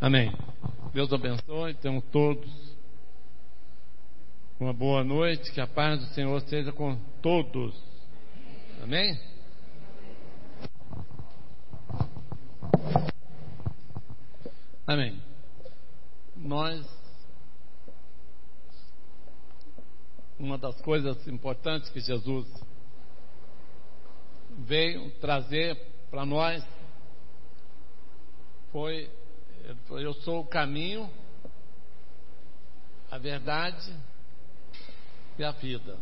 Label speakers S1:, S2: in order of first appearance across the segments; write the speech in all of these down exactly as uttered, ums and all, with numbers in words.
S1: Amém. Deus abençoe, tenham todos uma boa noite, que a paz do Senhor seja com todos. Amém? Amém. Nós, uma das coisas importantes que Jesus veio trazer para nós foi: eu sou o caminho, a verdade e a vida.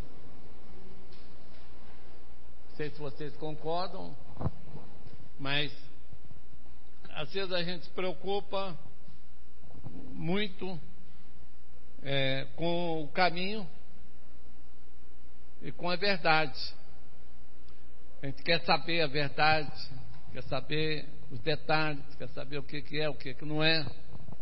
S1: Não sei se vocês concordam, mas às vezes a gente se preocupa muito é, com o caminho e com a verdade. A gente quer saber a verdade, quer saber os detalhes, quer saber o que, que é, o que, que não é.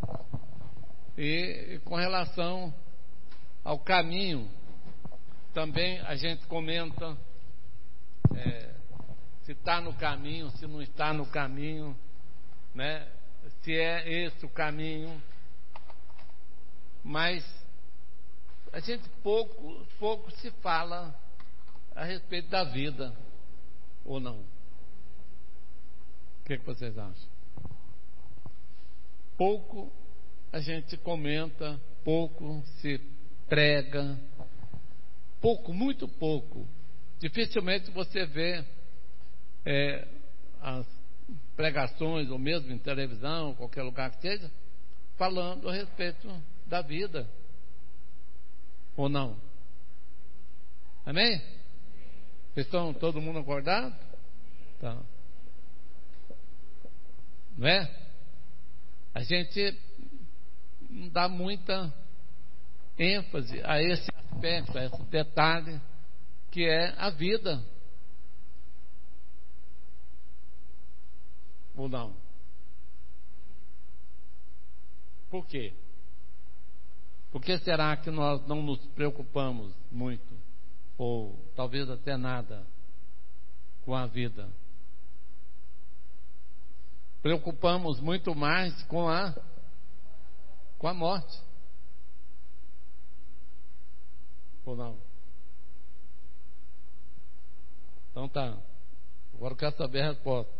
S1: E, e com relação ao caminho, também a gente comenta é, se está no caminho, se não está no caminho, né? Se é esse o caminho. Mas a gente pouco, pouco se fala a respeito da vida, ou não? O que, que vocês acham? Pouco a gente comenta, pouco se prega, pouco, muito pouco. Dificilmente você vê é, as pregações, ou mesmo em televisão, qualquer lugar que seja, falando a respeito da vida, ou não? Amém? Vocês estão todo mundo acordado? Tá. Não é? A gente não dá muita ênfase a esse aspecto, a esse detalhe que é a vida, ou não? Por quê? Por que será que nós não nos preocupamos muito, ou talvez até nada, com a vida? Preocupamos muito mais com a com a morte, ou não? Então tá, agora eu quero saber a resposta.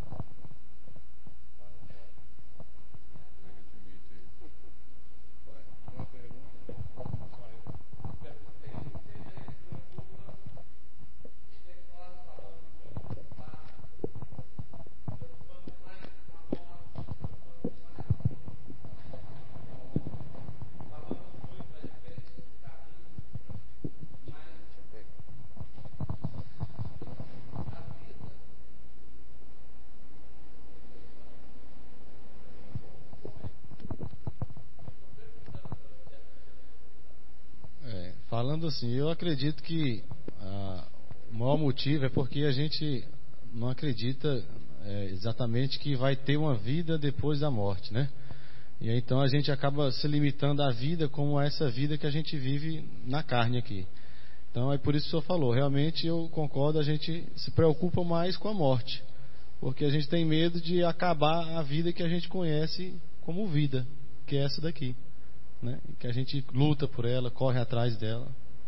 S2: Falando assim, eu acredito que ah, o maior motivo é porque a gente não acredita é, exatamente que vai ter uma vida depois da morte, né? E aí, então a gente acaba se limitando à vida como essa vida que a gente vive na carne aqui. Então é por isso que o senhor falou, realmente eu concordo, a gente se preocupa mais com a morte, porque a gente tem medo de acabar a vida que a gente conhece como vida, que é essa daqui, né? Que a gente luta por ela, corre atrás dela.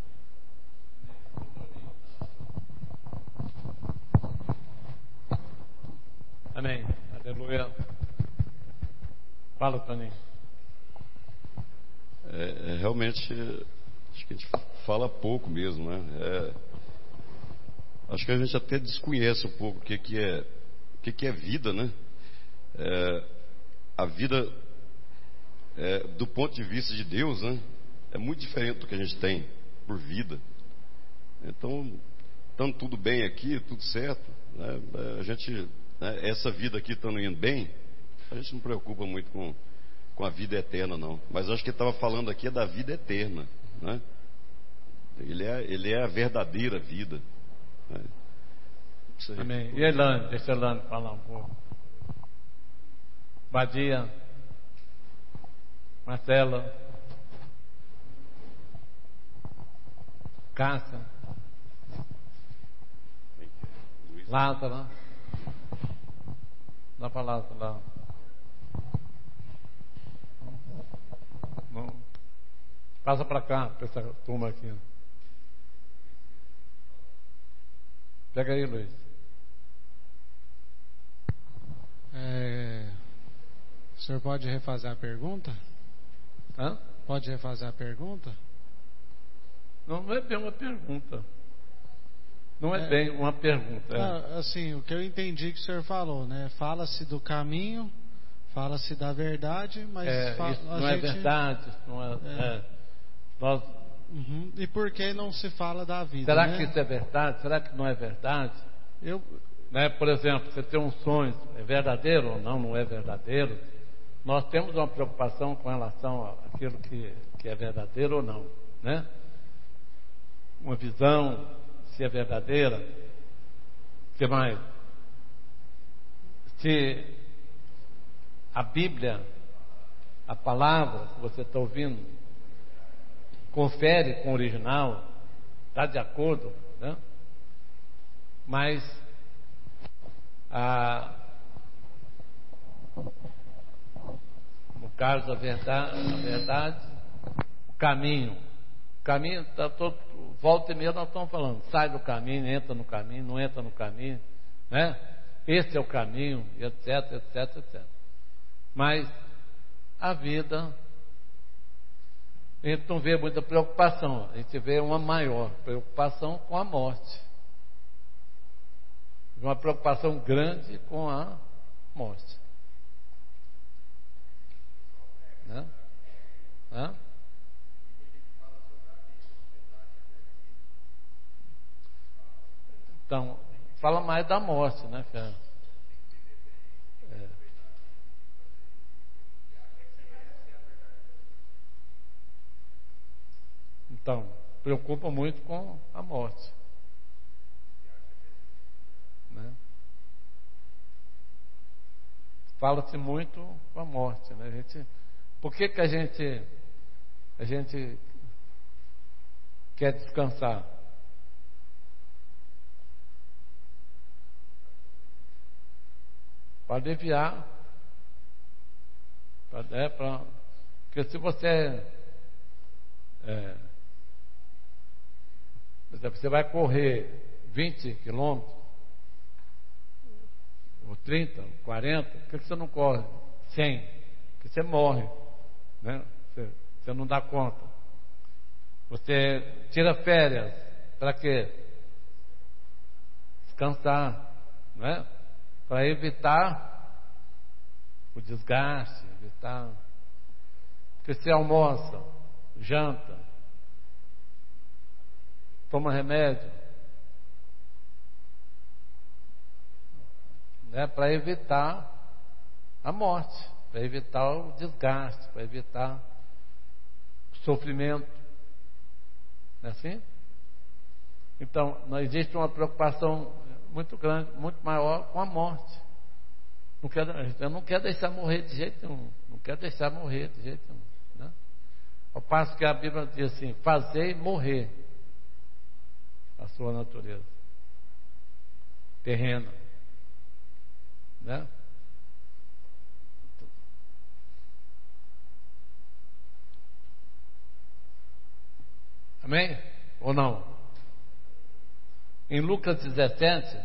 S1: Amém. Aleluia. Fala, Toninho.
S3: É, é, realmente, acho que a gente fala pouco mesmo, né? É, acho que a gente até desconhece um pouco o que, que é, o que, que é vida, né? É, a vida, é, do ponto de vista de Deus, né, é muito diferente do que a gente tem por vida. Então, estando tudo bem aqui, tudo certo, né, a gente, né, essa vida aqui estando indo bem, a gente não preocupa muito com, com a vida eterna, não. Mas acho que ele estava falando aqui é da vida eterna, né? Ele é, ele é a verdadeira vida, né?
S1: Amém. E Elane, deixa a Elane falar um pouco. Badia, Marcela, Cássia, Lázaro, dá para Lázaro lá. Não. Passa para cá, para essa turma aqui. Pega aí, Luiz.
S4: É, o senhor pode refazer a pergunta?
S1: Hã?
S4: Pode refazer a pergunta?
S1: Não, não é bem uma pergunta. Não é,
S4: É.
S1: bem uma pergunta. É.
S4: Não, assim, o que eu entendi que o senhor falou, né? Fala-se do caminho, fala-se da verdade, mas
S1: É,
S4: fa-
S1: isso
S4: a
S1: não é
S4: gente...
S1: verdade. Não é,
S4: É.
S1: é. Nós,
S4: Uhum. E por que não se fala da vida?
S1: será
S4: né?
S1: que isso é verdade? Será que não é verdade?
S4: Eu,
S1: Né? Por exemplo, você tem um sonho, é verdadeiro ou não, não é verdadeiro? Nós temos uma preocupação com relação àquilo que, que é verdadeiro ou não, né? Uma visão, se é verdadeira. O que mais? Se a Bíblia, a palavra que você está ouvindo, confere com o original, está de acordo, né? Mas a, no caso da verdade, a verdade, o caminho, o caminho está todo, volta e meia nós estamos falando, sai do caminho, entra no caminho, não entra no caminho, né? Esse é o caminho, etc, etc, etcétera. Mas a vida, a gente não vê muita preocupação, a gente vê uma maior preocupação com a morte. Uma preocupação grande com a morte. Né? Hã? Então, fala mais da morte, né, Fernando? É. Então, preocupa muito com a morte. Né? Fala-se muito com a morte, né? A gente, por que que a gente a gente quer descansar? Para aliviar, para, é, para, porque se você é, por exemplo, você vai correr vinte quilômetros ou trinta, ou quarenta, por que você não corre cem? Porque você morre, né? Você, você não dá conta. Você tira férias, para quê? Descansar, né? Para evitar o desgaste, evitar. Porque você almoça, janta, toma remédio, né, para evitar a morte, para evitar o desgaste, para evitar o sofrimento. Não é assim? Então, não existe uma preocupação muito grande, muito maior com a morte. Não quer, eu não quero deixar morrer de jeito nenhum. Não quero deixar morrer de jeito nenhum. Né? Ao passo que a Bíblia diz assim: fazei morrer a sua natureza terrena. Né? Amém? Ou não? Em Lucas dezessete,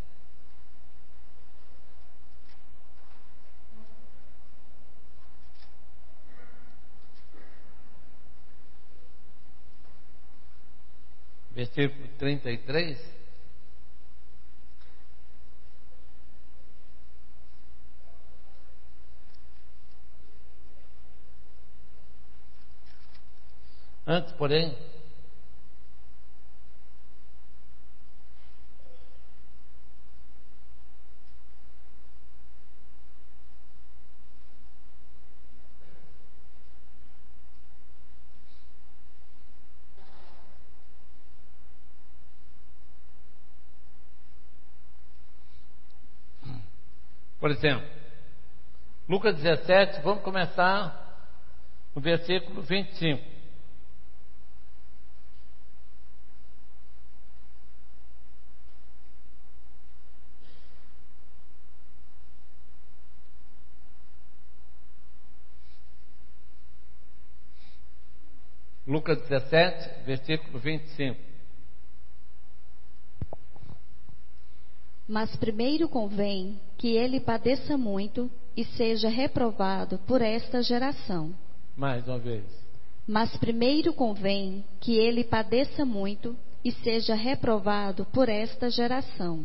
S1: versículo trinta e três, antes, porém, por exemplo, Lucas dezessete, vamos começar no versículo vinte e cinco. Lucas dezessete, versículo vinte e cinco.
S5: Mas primeiro convém que ele padeça muito e seja reprovado por esta geração.
S1: Mais uma vez.
S5: Mas primeiro convém que ele padeça muito e seja reprovado por esta geração.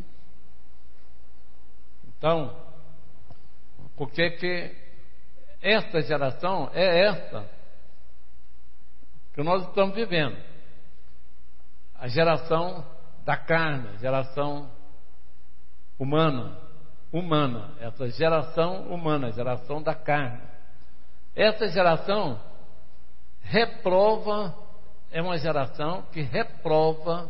S1: Então, porque que esta geração é esta que nós estamos vivendo? A geração da carne, a geração humana, humana, essa geração humana, a geração da carne. Essa geração reprova, é uma geração que reprova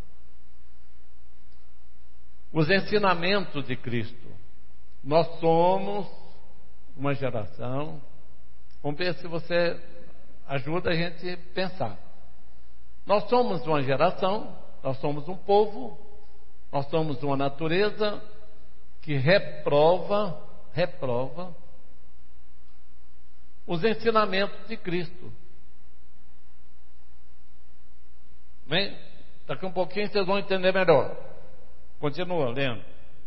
S1: os ensinamentos de Cristo. Nós somos uma geração, vamos ver se você ajuda a gente a pensar. Nós somos uma geração, nós somos um povo, nós somos uma natureza que reprova, reprova os ensinamentos de Cristo. Bem, daqui um pouquinho vocês vão entender melhor. Continua lendo.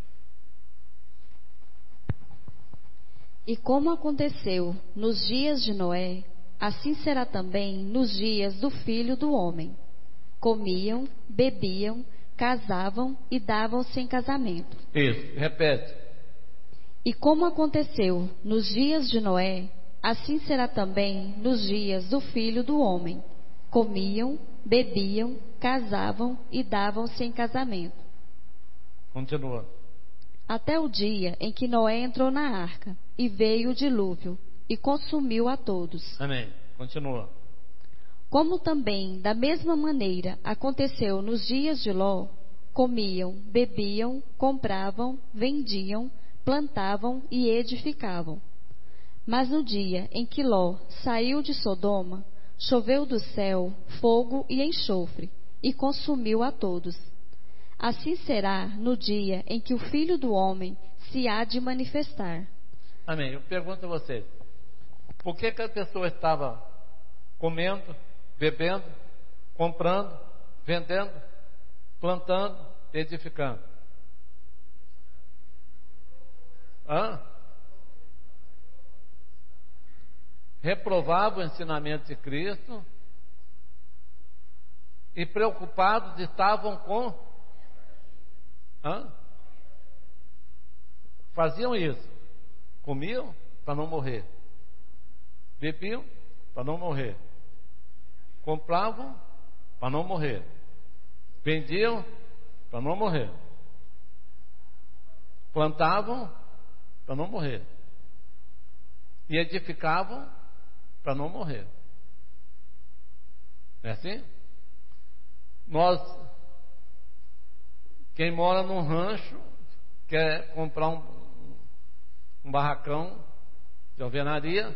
S5: E como aconteceu nos dias de Noé, assim será também nos dias do Filho do Homem. Comiam, bebiam, casavam e davam-se em casamento.
S1: Isso, repete.
S5: E como aconteceu nos dias de Noé, assim será também nos dias do Filho do Homem. Comiam, bebiam, casavam e davam-se em casamento.
S1: Continua.
S5: Até o dia em que Noé entrou na arca, e veio o dilúvio, e consumiu a todos.
S1: Amém. Continua.
S5: Como também, da mesma maneira, aconteceu nos dias de Ló, comiam, bebiam, compravam, vendiam, plantavam e edificavam. Mas no dia em que Ló saiu de Sodoma, choveu do céu fogo e enxofre, e consumiu a todos. Assim será no dia em que o Filho do Homem se há de manifestar.
S1: Amém. Eu pergunto a vocês, por que que a pessoa estava comendo, bebendo, comprando, vendendo, plantando, edificando? Hã? Reprovava o ensinamento de Cristo e preocupados estavam com... Hã? Faziam isso. Comiam para não morrer. Bebiam para não morrer. Compravam para não morrer. Vendiam para não morrer. Plantavam para não morrer. E edificavam para não morrer. Não é assim? Nós, quem mora num rancho, quer comprar um, um barracão de alvenaria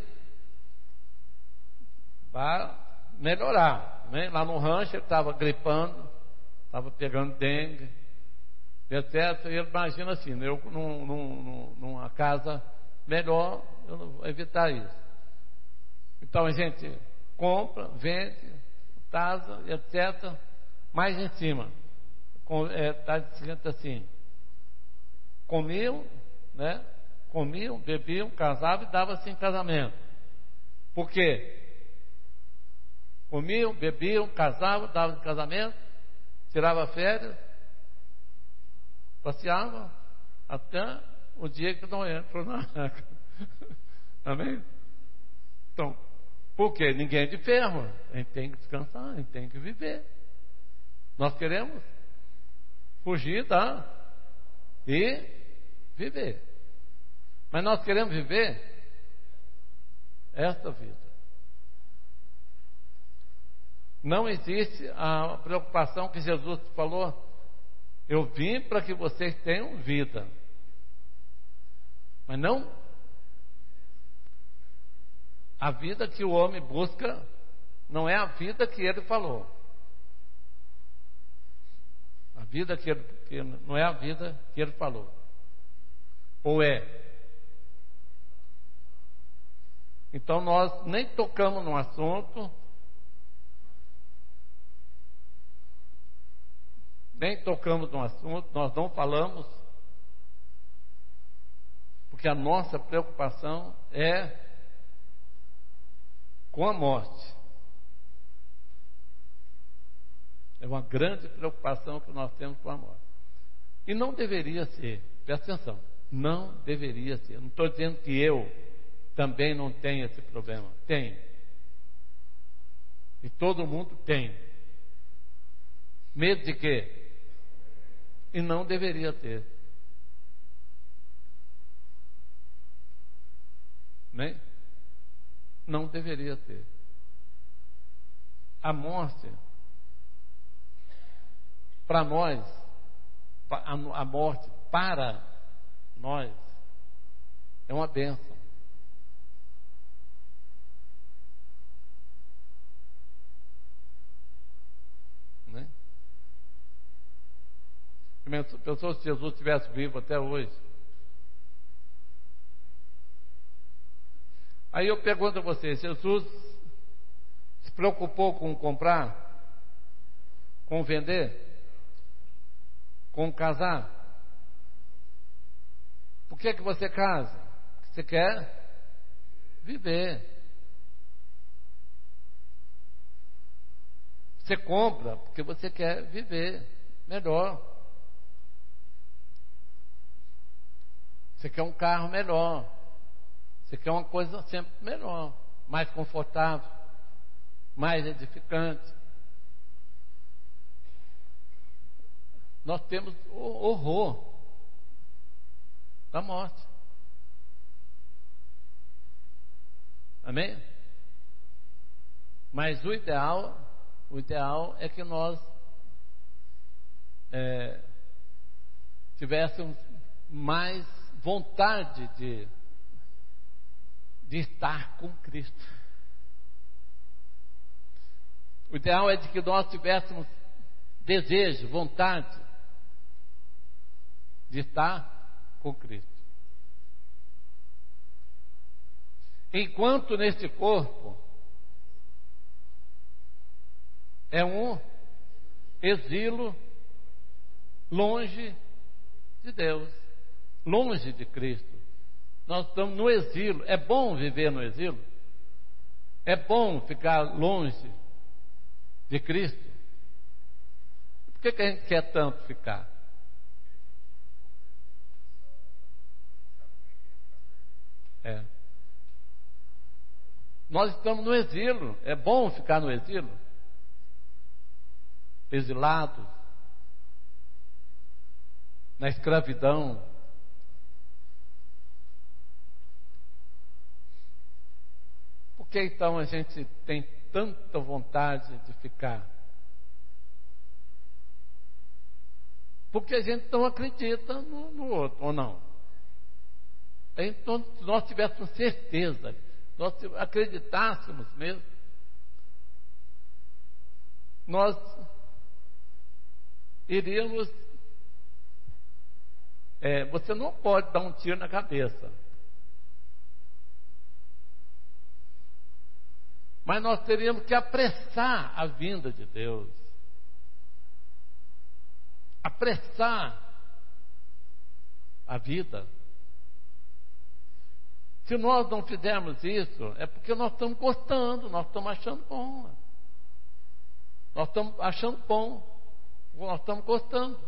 S1: para melhorar, né? Lá no rancho ele estava gripando, estava pegando dengue, etcétera. E ele imagina assim, eu num, num, numa casa melhor, eu não vou evitar isso. Então a gente compra, vende, casa, etcétera. Mais em cima, está escrito assim: comiam, né? Comiam, bebiam, casavam e davam-se em casamento. Por quê? Comiam, bebiam, casavam, davam-se em casamento, tiravam férias, passeavam até o dia que não entram na arca. Amém? Então, por quê? Ninguém é de ferro. A gente tem que descansar, a gente tem que viver. Nós queremos fugir da e viver. Mas nós queremos viver esta vida. Não existe a preocupação que Jesus falou: eu vim para que vocês tenham vida. Mas não a vida que o homem busca, não é a vida que ele falou. A vida que ele, que não é a vida que ele falou. Ou é? Então nós nem tocamos no assunto, nem tocamos no assunto, nós não falamos, porque a nossa preocupação é com a morte. É uma grande preocupação que nós temos com a morte. E não deveria ser, presta atenção, não deveria ser. Não estou dizendo que eu também não tenho esse problema. Tenho. E todo mundo tem. Medo de quê? E não deveria ter. Né? Não deveria ter. A morte, para nós, a morte para nós é uma bênção. Né? Pensou se Jesus estivesse vivo até hoje. Aí eu pergunto a você, Jesus se preocupou com comprar, com vender, com casar? Por que que você casa? Porque você quer viver. Você compra porque você quer viver melhor. Você quer um carro melhor. Você quer uma coisa sempre melhor, mais confortável, mais edificante. Nós temos o horror da morte. Amém? Mas o ideal, o ideal é que nós é, tivéssemos mais vontade de de estar com Cristo. O ideal é de que nós tivéssemos desejo, vontade de estar com Cristo. Enquanto neste corpo é um exílio longe de Deus, longe de Cristo. Nós estamos no exílio. É bom viver no exílio? É bom ficar longe de Cristo? Por que que a gente quer tanto ficar? É. Nós estamos no exílio. É bom ficar no exílio? Exilado, na escravidão. Por que então a gente tem tanta vontade de ficar? Porque a gente não acredita no, no outro, ou não? Então, se nós tivéssemos certeza, nós acreditássemos mesmo, nós iríamos. É, você não pode dar um tiro na cabeça. Mas nós teríamos que apressar a vinda de Deus. Apressar a vida. Se nós não fizermos isso, é porque nós estamos gostando, nós estamos achando bom. Nós estamos achando bom, nós estamos gostando.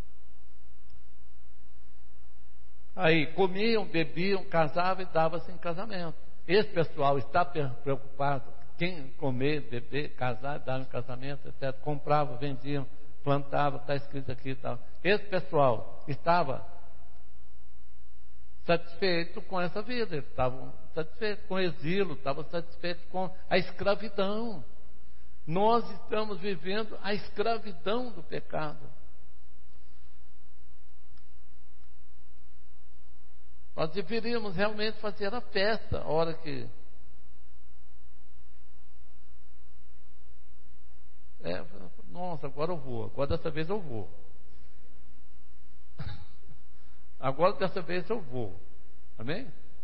S1: Aí comiam, bebiam, casavam e davam-se em casamento. Esse pessoal está preocupado. Quem comer, beber, casar, dar em casamento, etcétera. Comprava, vendiam, plantava, está escrito aqui e tal. Esse pessoal estava satisfeito com essa vida, eles estavam satisfeitos com o exílio, estavam satisfeitos com a escravidão. Nós estamos vivendo a escravidão do pecado. Nós deveríamos realmente fazer a festa a hora que É, nossa, agora eu vou, agora dessa vez eu vou. Agora dessa vez eu vou. Amém?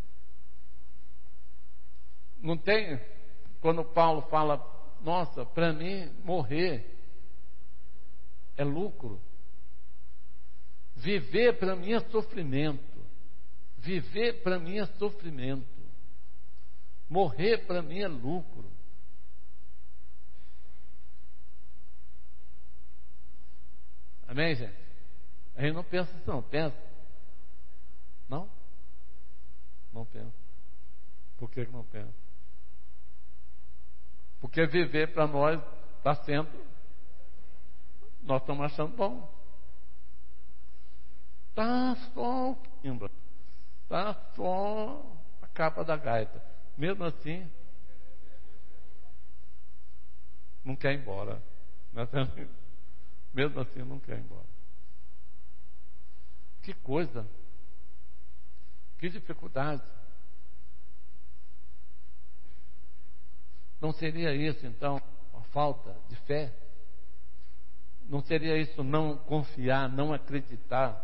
S1: Não tem, quando Paulo fala, nossa, para mim morrer é lucro. Viver para mim é sofrimento. Viver para mim é sofrimento. Morrer para mim é lucro. Amém, gente? A gente não pensa assim, não. Pensa? Não? Não pensa. Por que não pensa? Porque viver para nós está sendo, nós estamos achando bom. Está só o timbre, está só a capa da gaita. Mesmo assim, não quer ir embora. Mesmo assim, não quer ir embora. Que coisa, que dificuldade. Não seria isso, então, a falta de fé? Não seria isso não confiar, não acreditar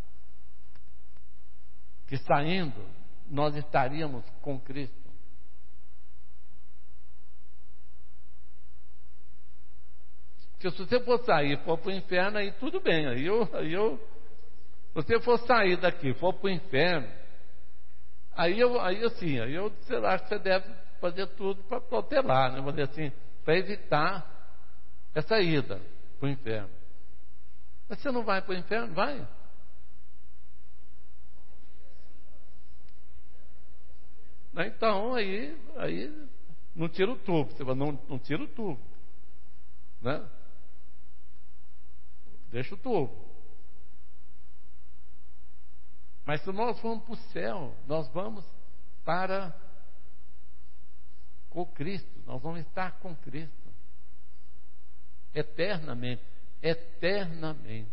S1: que saindo nós estaríamos com Cristo? Porque se você for sair, for para o inferno, aí tudo bem. Aí eu, aí eu, se você for sair daqui, for para o inferno, aí eu, aí assim, aí eu sei lá, que você deve fazer tudo para protelar, né? Vou dizer assim, para evitar essa ida para o inferno. Mas você não vai para o inferno? Vai. Então, aí, aí não tira o tubo. Você fala, não, não tira o tubo, né? Deixa o tubo. Mas se nós formos para o céu, nós vamos para com Cristo, nós vamos estar com Cristo eternamente, eternamente.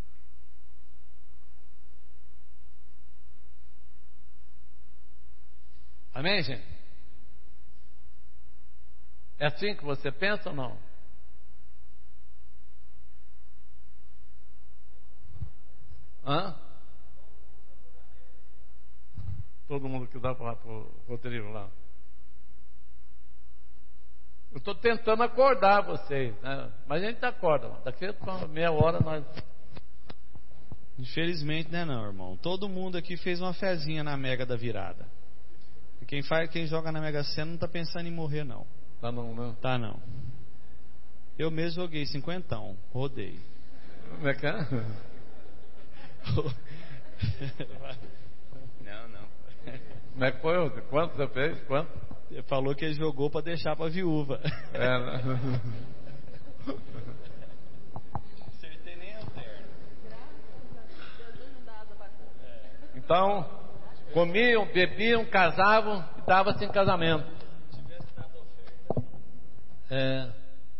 S1: Amém, gente? É assim que você pensa ou não? Hã? Todo mundo que dá para o Rodrigo lá. Eu estou tentando acordar vocês, né? Mas a gente acorda. Daqui a meia hora nós...
S6: Infelizmente, né, não, irmão? Todo mundo aqui fez uma fezinha na Mega da Virada. E quem, faz, quem joga na Mega Sena não está pensando em morrer, não.
S1: Tá não, não?
S6: Tá não. Eu mesmo joguei cinquentão, rodei.
S1: Como é que é?
S6: Não, não.
S1: Como é que foi? Quanto você fez? Quanto?
S6: Ele falou que ele jogou para deixar para viúva.
S1: É, né?
S6: Acertei nem a terra.
S1: Então, comiam, bebiam, casavam e estavam sem casamento. É.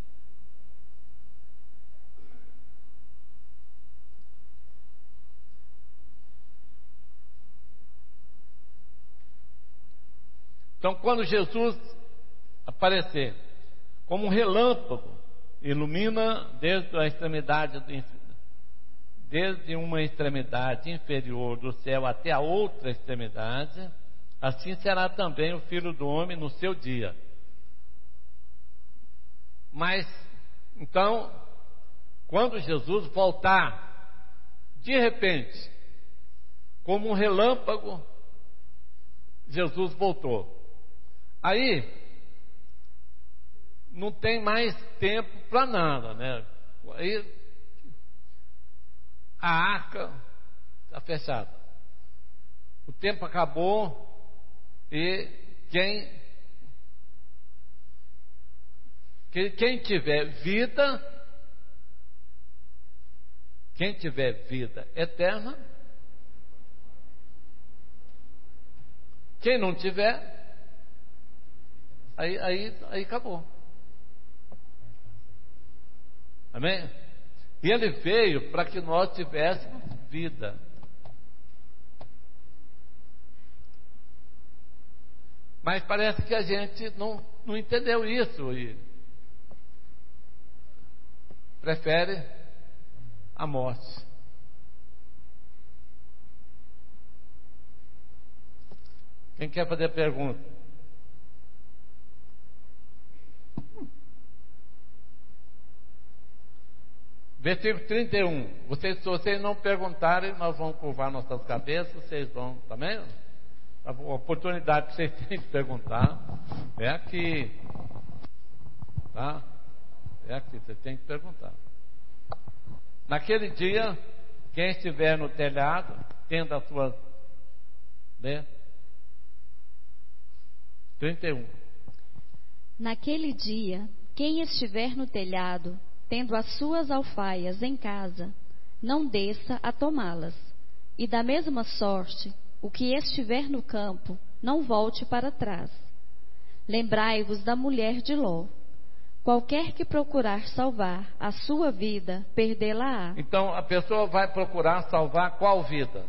S1: Então, quando Jesus aparecer como um relâmpago, ilumina desde a extremidade do, desde uma extremidade inferior do céu até a outra extremidade, assim será também o Filho do Homem no seu dia. Mas, então, quando Jesus voltar, de repente, como um relâmpago, Jesus voltou. Aí não tem mais tempo para nada, né? Aí a arca está fechada. O tempo acabou e quem quem tiver vida, quem tiver vida eterna, quem não tiver, Aí, aí, aí acabou. Amém? E ele veio para que nós tivéssemos vida. Mas parece que a gente não, não entendeu isso e prefere a morte. Quem quer fazer pergunta? Versículo trinta e um. Vocês, se vocês não perguntarem, nós vamos curvar nossas cabeças, vocês vão, também? A oportunidade que vocês têm de perguntar é aqui. Tá? É aqui, vocês têm que perguntar. Naquele dia, quem estiver no telhado, tendo as suas... Né? trinta e um.
S5: Naquele dia, quem estiver no telhado, tendo as suas alfaias em casa, não desça a tomá-las. E da mesma sorte, o que estiver no campo, não volte para trás. Lembrai-vos da mulher de Ló. Qualquer que procurar salvar a sua vida, perdê-la-á.
S1: Então, a pessoa vai procurar salvar qual vida?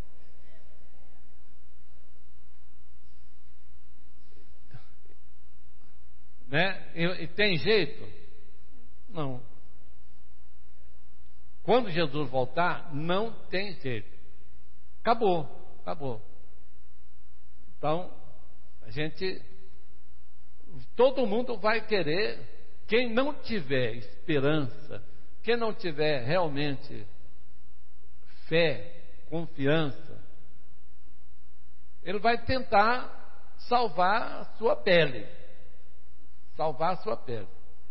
S1: Né? E, e tem jeito? Não. Quando Jesus voltar, não tem jeito. Acabou, acabou. Então, a gente, todo mundo vai querer, quem não tiver esperança, quem não tiver realmente fé, confiança, ele vai tentar salvar a sua pele. Salvar a sua pele.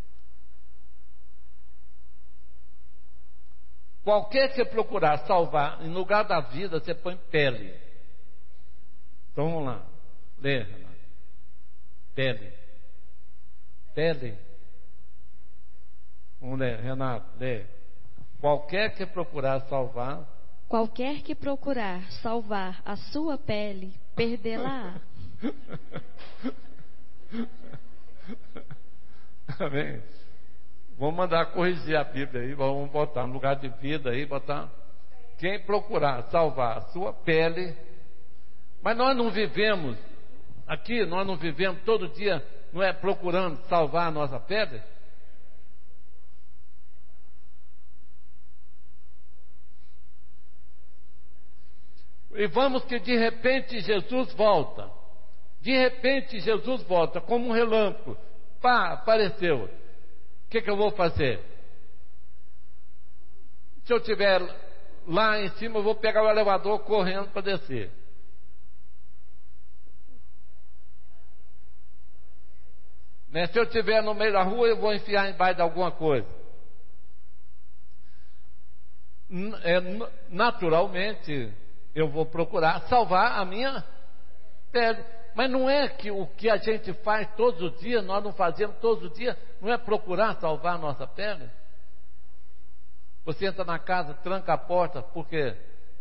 S1: Qualquer que procurar salvar, em lugar da vida, você põe pele. Então vamos lá. Lê, Renato. Pele. Pele. Vamos ler, Renato. Lê. Qualquer que procurar salvar.
S5: Qualquer que procurar salvar a sua pele, perdê-la-á.
S1: Amém. Vamos mandar corrigir a Bíblia aí, vamos botar no lugar de vida aí, botar quem procurar salvar a sua pele. Mas nós não vivemos aqui, nós não vivemos todo dia, não é procurando salvar a nossa pele? E vamos que de repente Jesus volta. De repente Jesus volta como um relâmpago. Pá, apareceu. O que, que eu vou fazer? Se eu estiver lá em cima, eu vou pegar o elevador correndo para descer. Né? Se eu estiver no meio da rua, eu vou enfiar embaixo de alguma coisa. É, naturalmente, eu vou procurar salvar a minha pele. Mas não é que o que a gente faz todos os dias, nós não fazemos todos os dias, não é procurar salvar a nossa pele? Você entra na casa, tranca a porta, por quê?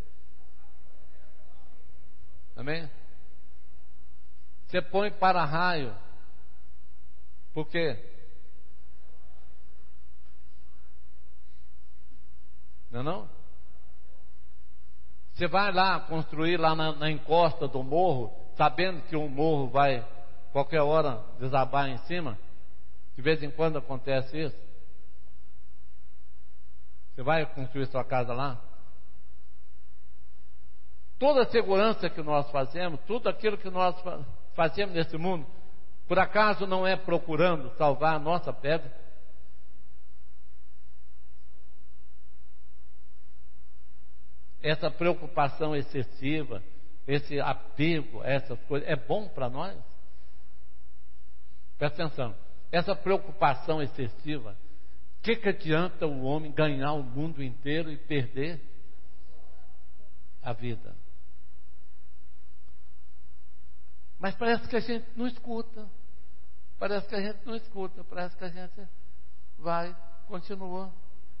S1: Amém? Você põe para-raio, por quê? Não é não? Você vai lá construir lá na, na encosta do morro, sabendo que o morro vai qualquer hora desabar em cima. De vez em quando acontece isso. Você vai construir sua casa lá. Toda a segurança que nós fazemos, tudo aquilo que nós fazemos nesse mundo, por acaso não é procurando salvar a nossa pele? Essa preocupação excessiva, esse apego a essas coisas, é bom para nós? Presta atenção. Essa preocupação excessiva, o que, que adianta o homem ganhar o mundo inteiro e perder a vida? Mas parece que a gente não escuta. Parece que a gente não escuta. Parece que a gente vai, continua.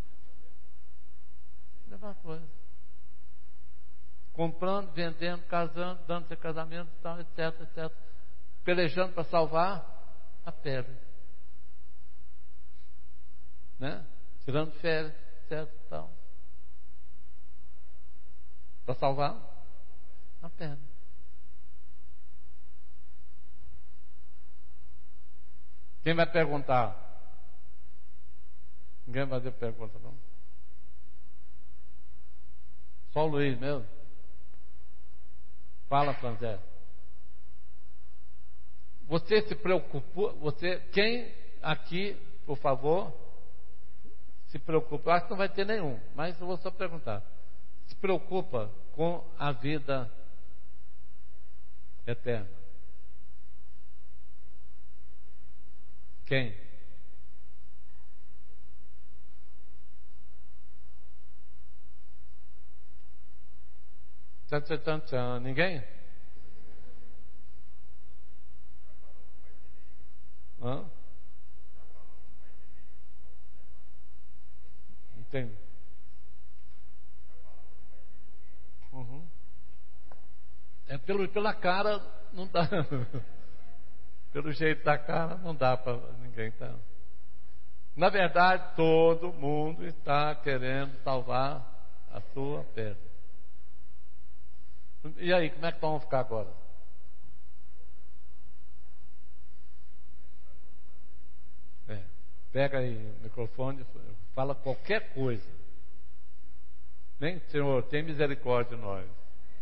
S1: Mesma coisa. Comprando, vendendo, casando, dando-se casamento, tal, etc, etcétera. Pelejando para salvar a pele. Né? Tirando férias, etc, tal. Para salvar a pele. Quem vai perguntar? Ninguém vai fazer pergunta, não? Só o Luiz mesmo. Fala, Franzé. Você se preocupou? Você, quem aqui, por favor, se preocupa, eu acho que não vai ter nenhum, mas eu vou só perguntar, se preocupa com a vida eterna? Quem? Tchan, tchan, tchan, tchan. Ninguém? Hã? Entende? Uhum. É pelo, pela cara não dá. Pelo jeito da cara não dá para ninguém tá. Na verdade, todo mundo está querendo salvar a sua pele. E aí, como é que vamos ficar agora? É, pega aí o microfone, fala qualquer coisa. Nem, Senhor, tem misericórdia de nós.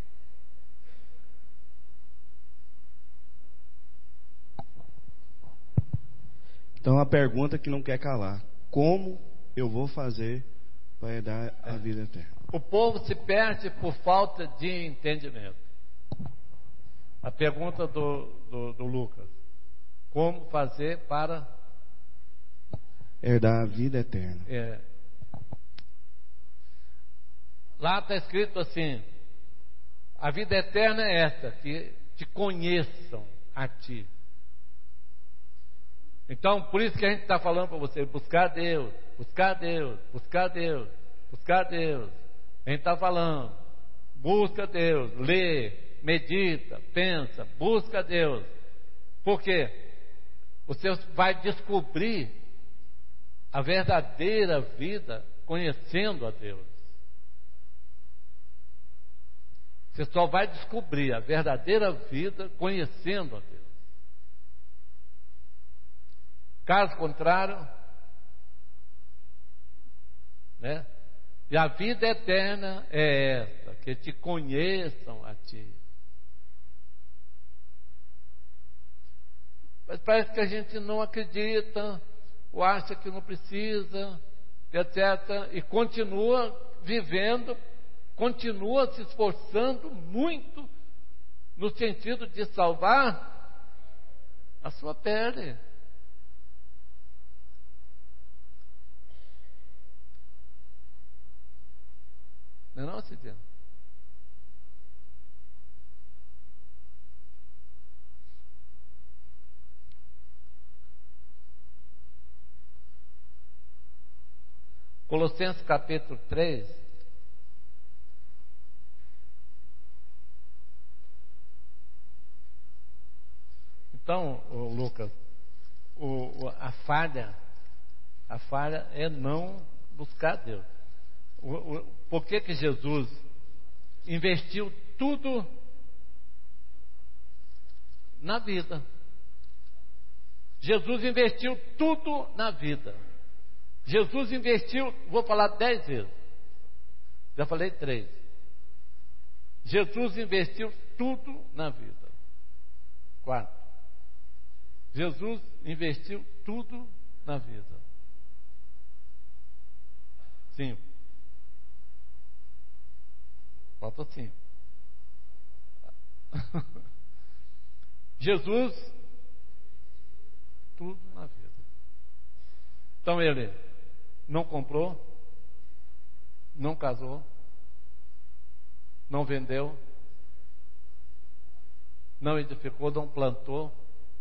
S7: Então a pergunta que não quer calar: como eu vou fazer para herdar a vida eterna?
S1: O povo se perde por falta de entendimento. A pergunta do, do, do Lucas: como fazer para
S7: herdar a vida eterna?
S1: É. Lá está escrito assim: a vida eterna é esta, que te conheçam a ti. Então, por isso que a gente está falando para você: buscar Deus, buscar Deus, buscar Deus, buscar Deus. A gente está falando: busca Deus, lê, medita, pensa, busca Deus. Por quê? Você vai descobrir a verdadeira vida conhecendo a Deus. Você só vai descobrir a verdadeira vida conhecendo a Deus. Caso contrário, né? E a vida eterna é esta, que te conheçam a ti. Mas parece que a gente não acredita, ou acha que não precisa, etcétera. E continua vivendo, continua se esforçando muito no sentido de salvar a sua pele. Não é não, Cidinha? Colossenses capítulo três. Então, o Lucas, o, a falha, a falha é não buscar Deus. O, o, por que que Jesus investiu tudo na vida? Jesus investiu tudo na vida. Jesus investiu, vou falar dez vezes, já falei três. Jesus investiu tudo na vida. Quatro. Jesus investiu tudo na vida. Cinco. Falta cinco. Jesus, tudo na vida. Então ele não comprou, não casou, não vendeu, não edificou, não plantou.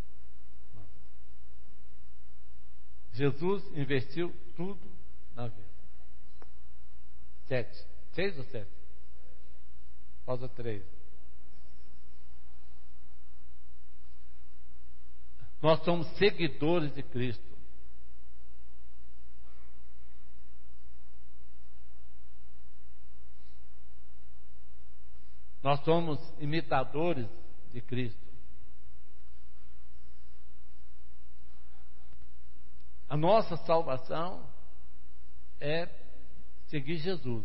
S1: Jesus investiu tudo na vida. Sete. Seis ou sete? Falta três. Nós somos seguidores de Cristo. Nós somos imitadores de Cristo. A nossa salvação é seguir Jesus.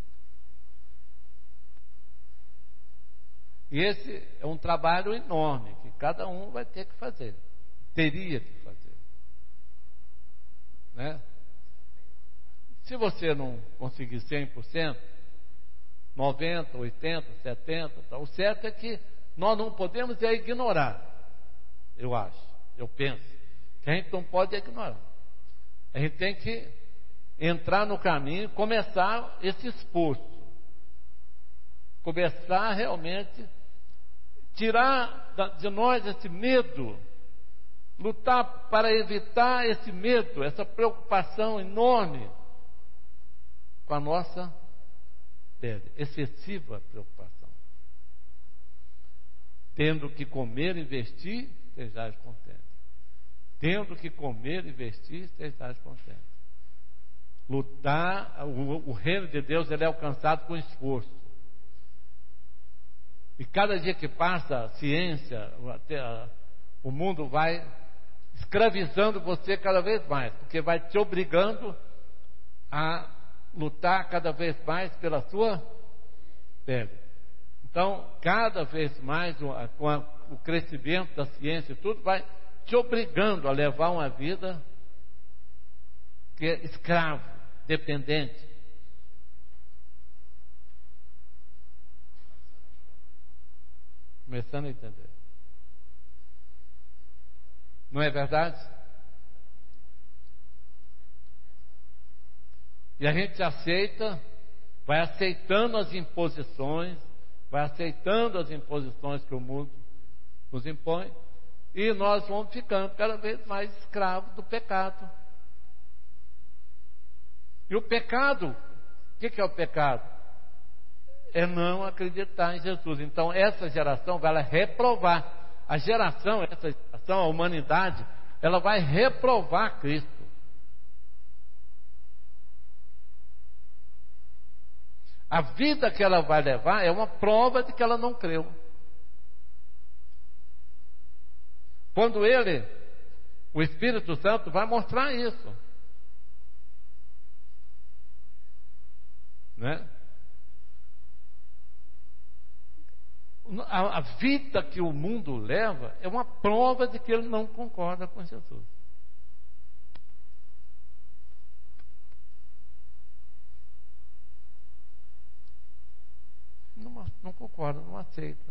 S1: E esse é um trabalho enorme que cada um vai ter que fazer. Teria que fazer. Né? Se você não conseguir cem por cento, noventa, oitenta, setenta, tá? O certo é que nós não podemos é ignorar. Eu acho, eu penso que a gente não pode ignorar. A gente tem que entrar no caminho, começar esse esforço, começar realmente tirar de nós esse medo, lutar para evitar esse medo, essa preocupação enorme com a nossa pele, excessiva preocupação. Tendo que comer e vestir, estejais contentes. Tendo que comer e vestir, estejais contentes. Lutar, o, o reino de Deus ele é alcançado com esforço. E cada dia que passa a ciência, o mundo vai escravizando você cada vez mais, porque vai te obrigando a lutar cada vez mais pela sua pele. Então, cada vez mais, com o crescimento da ciência e tudo, vai te obrigando a levar uma vida que é escravo, dependente. Começando a entender. Não é verdade? E a gente aceita, vai aceitando as imposições, vai aceitando as imposições que o mundo nos impõe, e nós vamos ficando cada vez mais escravos do pecado. E o pecado, o que é o pecado? É não acreditar em Jesus. Então essa geração vai reprovar. A geração, essa geração, a humanidade, ela vai reprovar Cristo. A vida que ela vai levar é uma prova de que ela não creu. Quando ele, o Espírito Santo, vai mostrar isso, né? A, a vida que o mundo leva é uma prova de que ele não concorda com Jesus. Não, não concorda, não aceita.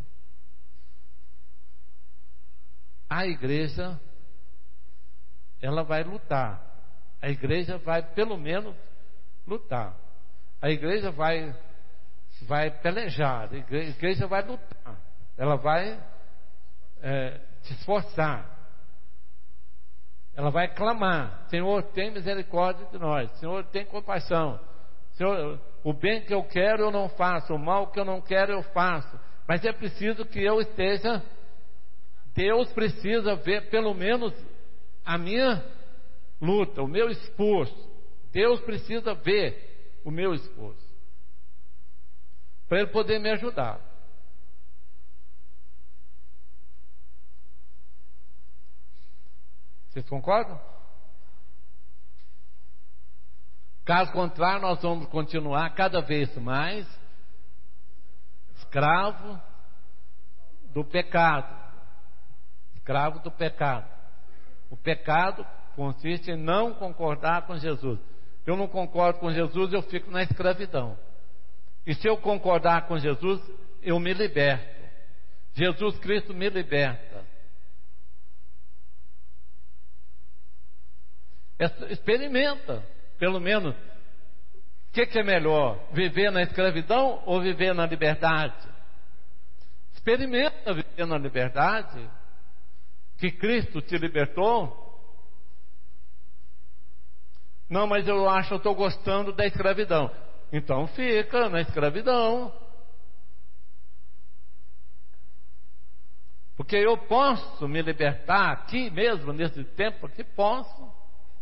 S1: A igreja, ela vai lutar. A igreja vai, pelo menos, lutar. A igreja vai vai pelejar, a igreja vai lutar, ela vai é, se esforçar, ela vai clamar: Senhor, tem misericórdia de nós, Senhor, tem compaixão, Senhor, o bem que eu quero eu não faço, o mal que eu não quero eu faço, mas é preciso que eu esteja, Deus precisa ver pelo menos a minha luta, o meu esforço, Deus precisa ver o meu esforço, para Ele poder me ajudar. Vocês concordam? Caso contrário, nós vamos continuar cada vez mais escravo do pecado. Escravo do pecado. O pecado consiste em não concordar com Jesus. Eu não concordo com Jesus, eu fico na escravidão. E se eu concordar com Jesus, eu me liberto. Jesus Cristo me liberta. Experimenta, pelo menos, o que, que é melhor? Viver na escravidão ou viver na liberdade? Experimenta viver na liberdade que Cristo te libertou. Não, mas eu acho que eu estou gostando da escravidão. Então fica na escravidão. Porque eu posso me libertar aqui mesmo, nesse tempo aqui, posso.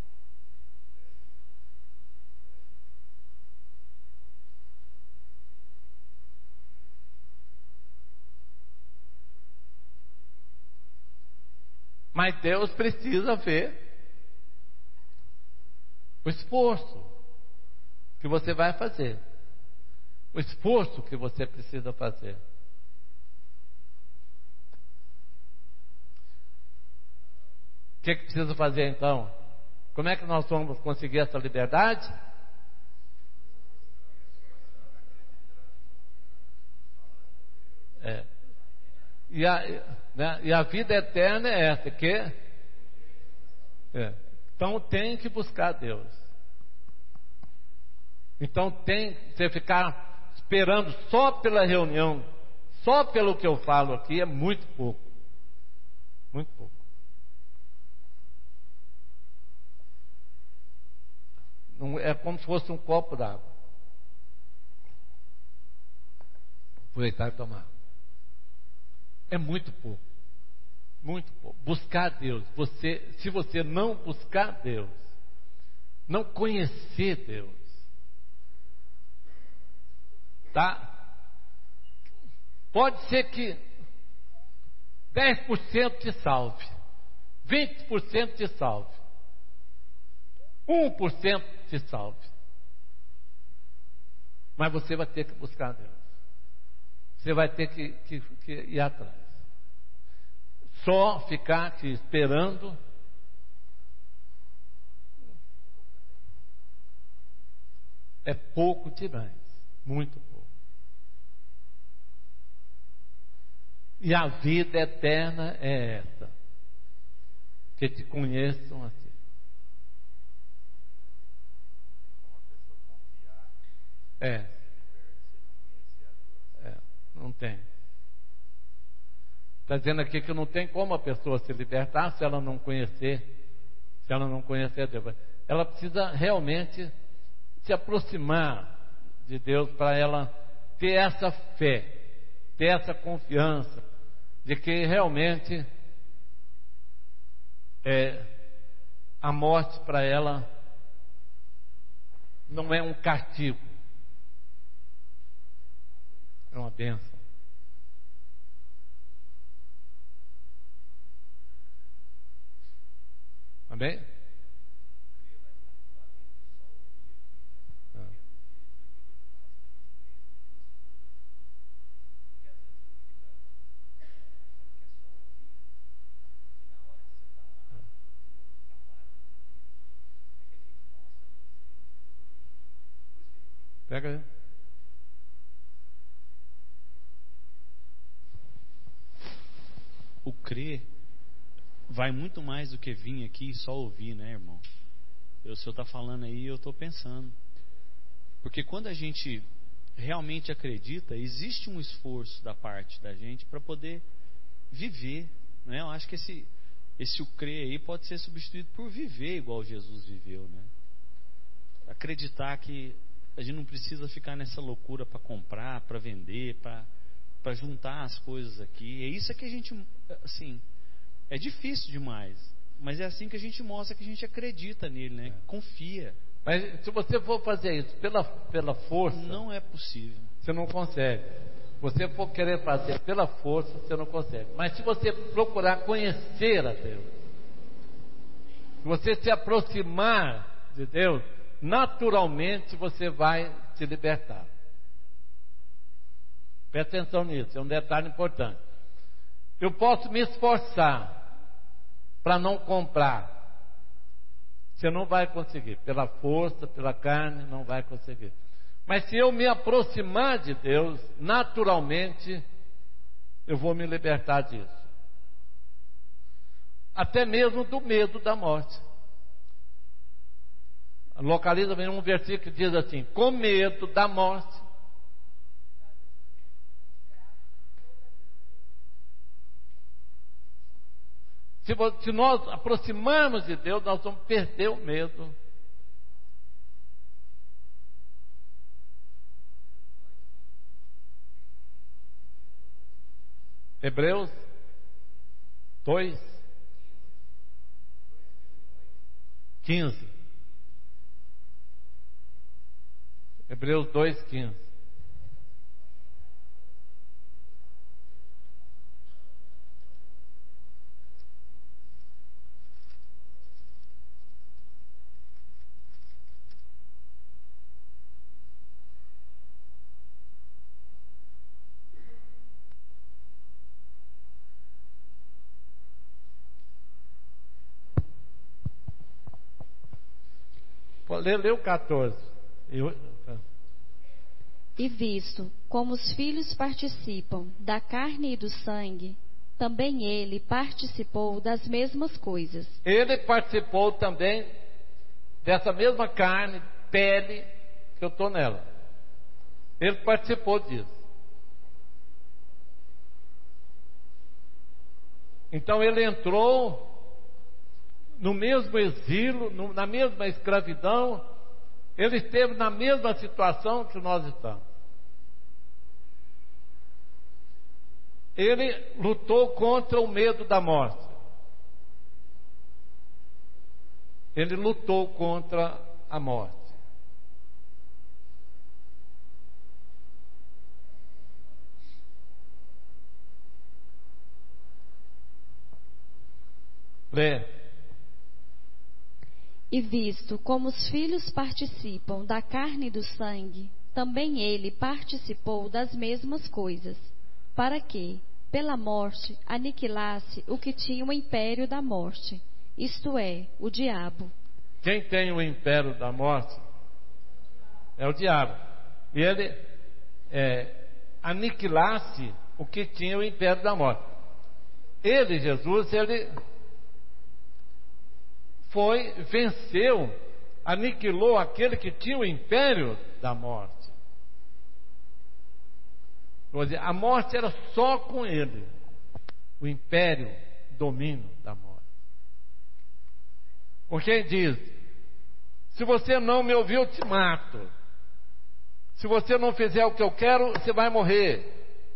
S1: Mas Deus precisa ver o esforço que você vai fazer, o esforço que você precisa fazer. O que é que precisa fazer então? Como é que nós vamos conseguir essa liberdade? E a, né, e a vida eterna é essa, que é. Então tem que buscar Deus. Então tem você ficar esperando só pela reunião, só pelo que eu falo aqui, é muito pouco. Muito pouco. Não, é como se fosse um copo d'água. Aproveitar e tomar. É muito pouco. Muito pouco. Buscar Deus. Você, se você não buscar Deus, não conhecer Deus, tá? Pode ser que dez por cento te salve, vinte por cento te salve, um por cento te salve. Mas você vai ter que buscar Deus. Você vai ter que, que, que ir atrás. Só ficar aqui esperando é pouco demais, muito pouco. E a vida eterna é essa, que te conheçam assim. É. É, não tem. Está dizendo aqui que não tem como a pessoa se libertar se ela não conhecer, se ela não conhecer Deus. Ela precisa realmente se aproximar de Deus para ela ter essa fé, ter essa confiança de que realmente é, a morte para ela não é um castigo, é uma bênção. Amém? Pega aí.
S6: O crer vai muito mais do que vir aqui e só ouvir, né, irmão? O senhor está falando aí e eu estou pensando. Porque quando a gente realmente acredita, existe um esforço da parte da gente para poder viver, né? Eu acho que esse, esse o crer aí pode ser substituído por viver igual Jesus viveu, né? Acreditar que a gente não precisa ficar nessa loucura para comprar, para vender, para para juntar as coisas aqui. É isso que a gente, assim, é difícil demais, mas é assim que a gente mostra que a gente acredita nele, né? É. Confia.
S1: Mas se você for fazer isso pela, pela força,
S6: não é possível.
S1: Você não consegue. Se você for querer fazer pela força, você não consegue. Mas se você procurar conhecer a Deus, se você se aproximar de Deus, naturalmente você vai se libertar. Presta atenção nisso, é um detalhe importante. Eu posso me esforçar para não comprar. Você não vai conseguir. Pela força, pela carne, não vai conseguir. Mas se eu me aproximar de Deus, naturalmente, eu vou me libertar disso. Até mesmo do medo da morte. Localiza bem um versículo que diz assim: com medo da morte. Se, se nós aproximarmos de Deus, nós vamos perder o medo. Hebreus dois, quinze. Hebreus dois, quinze. Lê, lê o quatorze. Eu...
S5: E visto como os filhos participam da carne e do sangue, também ele participou das mesmas coisas.
S1: Ele participou também dessa mesma carne, pele, que eu estou nela. Ele participou disso. Então ele entrou no mesmo exílio, no, na mesma escravidão, ele esteve na mesma situação que nós estamos. Ele lutou contra o medo da morte. Ele lutou contra a morte. Lê.
S5: E visto como os filhos participam da carne e do sangue, também ele participou das mesmas coisas, para que, pela morte, aniquilasse o que tinha o império da morte, isto é, o diabo.
S1: Quem tem o império da morte é o diabo. E ele é, aniquilasse o que tinha o império da morte. Ele, Jesus, ele foi, venceu, aniquilou aquele que tinha o império da morte. Vou dizer, a morte era só com ele, o império, domínio da morte. Porque ele diz: se você não me ouvir, eu te mato. Se você não fizer o que eu quero, você vai morrer.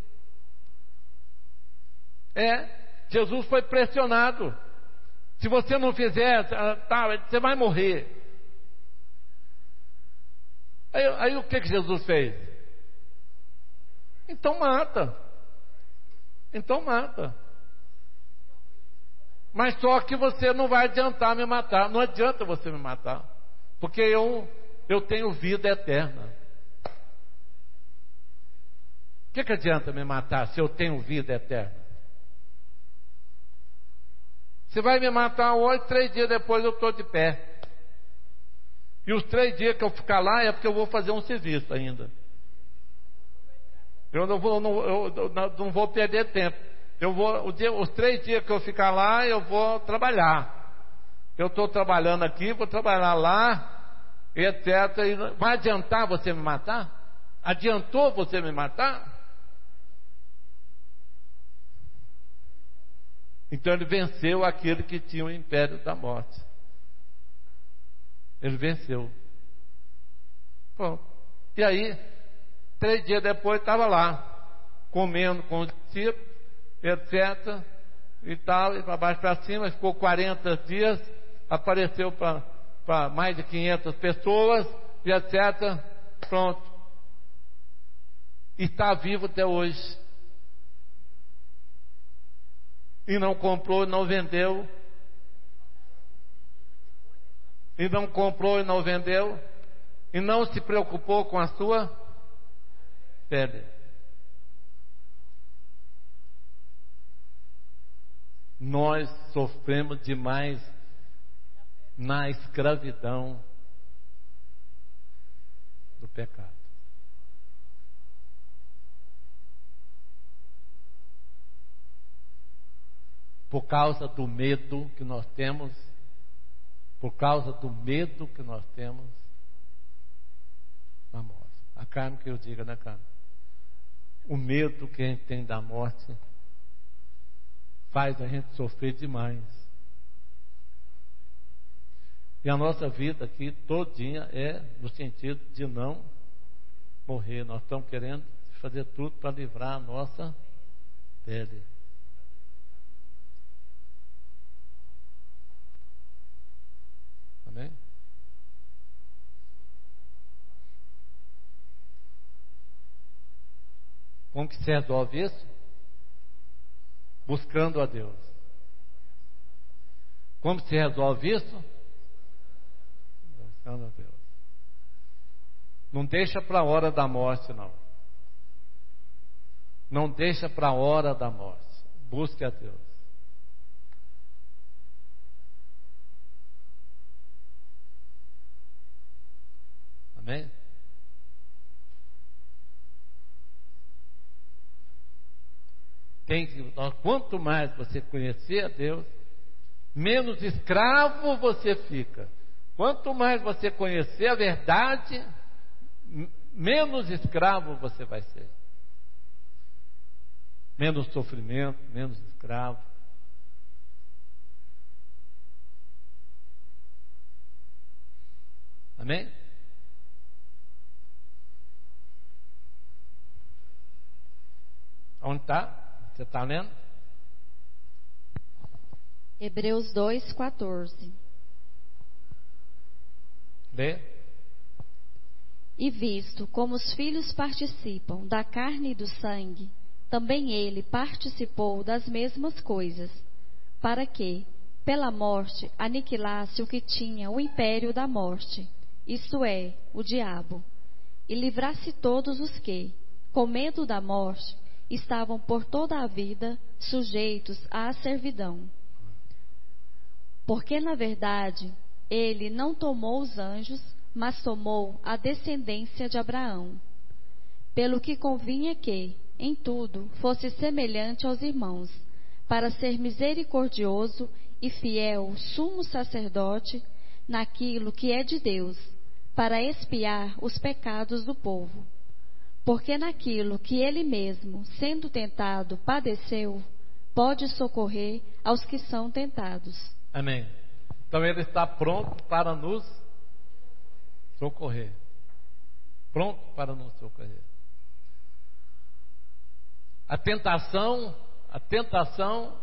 S1: É, Jesus foi pressionado. Se você não fizer, tá, você vai morrer. Aí, aí o que, que Jesus fez? Então mata. Então mata. Mas só que você não vai adiantar me matar. Não adianta você me matar. Porque eu, eu tenho vida eterna. O que, que adianta me matar se eu tenho vida eterna? Você vai me matar hoje, três dias depois eu estou de pé. E os três dias que eu ficar lá é porque eu vou fazer um serviço ainda. Eu não vou, não, eu não vou perder tempo. Eu vou, o dia, os três dias que eu ficar lá, eu vou trabalhar. Eu estou trabalhando aqui, vou trabalhar lá, etcétera. E vai adiantar você me matar? Adiantou você me matar? Então ele venceu aquele que tinha o império da morte. Ele venceu. Pronto. E aí, três dias depois, estava lá, comendo com os discípulos, etcétera. E tal, e para baixo para cima, ficou quarenta dias, apareceu para mais de quinhentas pessoas, e etcétera. Pronto. E está vivo até hoje. E não comprou, não vendeu. E não comprou e não vendeu. E não se preocupou com a sua pele. Nós sofremos demais na escravidão do pecado. Por causa do medo que nós temos, por causa do medo que nós temos da morte. A carne que eu diga, né, carne? O medo que a gente tem da morte faz a gente sofrer demais. E a nossa vida aqui todinha é no sentido de não morrer. Nós estamos querendo fazer tudo para livrar a nossa pele. Amém? Como que se resolve isso? Buscando a Deus. Como se resolve isso? Buscando a Deus. Não deixa para a hora da morte, não. Não deixa para a hora da morte. Busque a Deus. Amém? Tem que, quanto mais você conhecer a Deus, menos escravo você fica. Quanto mais você conhecer a verdade, menos escravo você vai ser. Menos sofrimento, menos escravo. Amém? Onde está? Você está lendo?
S5: Hebreus dois, quatorze.
S1: Lê.
S5: E visto como os filhos participam da carne e do sangue, também ele participou das mesmas coisas, para que, pela morte, aniquilasse o que tinha o império da morte, isto é, o diabo, e livrasse todos os que, com medo da morte, estavam por toda a vida sujeitos à servidão. Porque, na verdade, ele não tomou os anjos, mas tomou a descendência de Abraão. Pelo que convinha que, em tudo, fosse semelhante aos irmãos, para ser misericordioso e fiel sumo sacerdote naquilo que é de Deus, para expiar os pecados do povo. Porque naquilo que ele mesmo, sendo tentado, padeceu, pode socorrer aos que são tentados.
S1: Amém. Então ele está pronto para nos socorrer. Pronto para nos socorrer. A tentação, a tentação,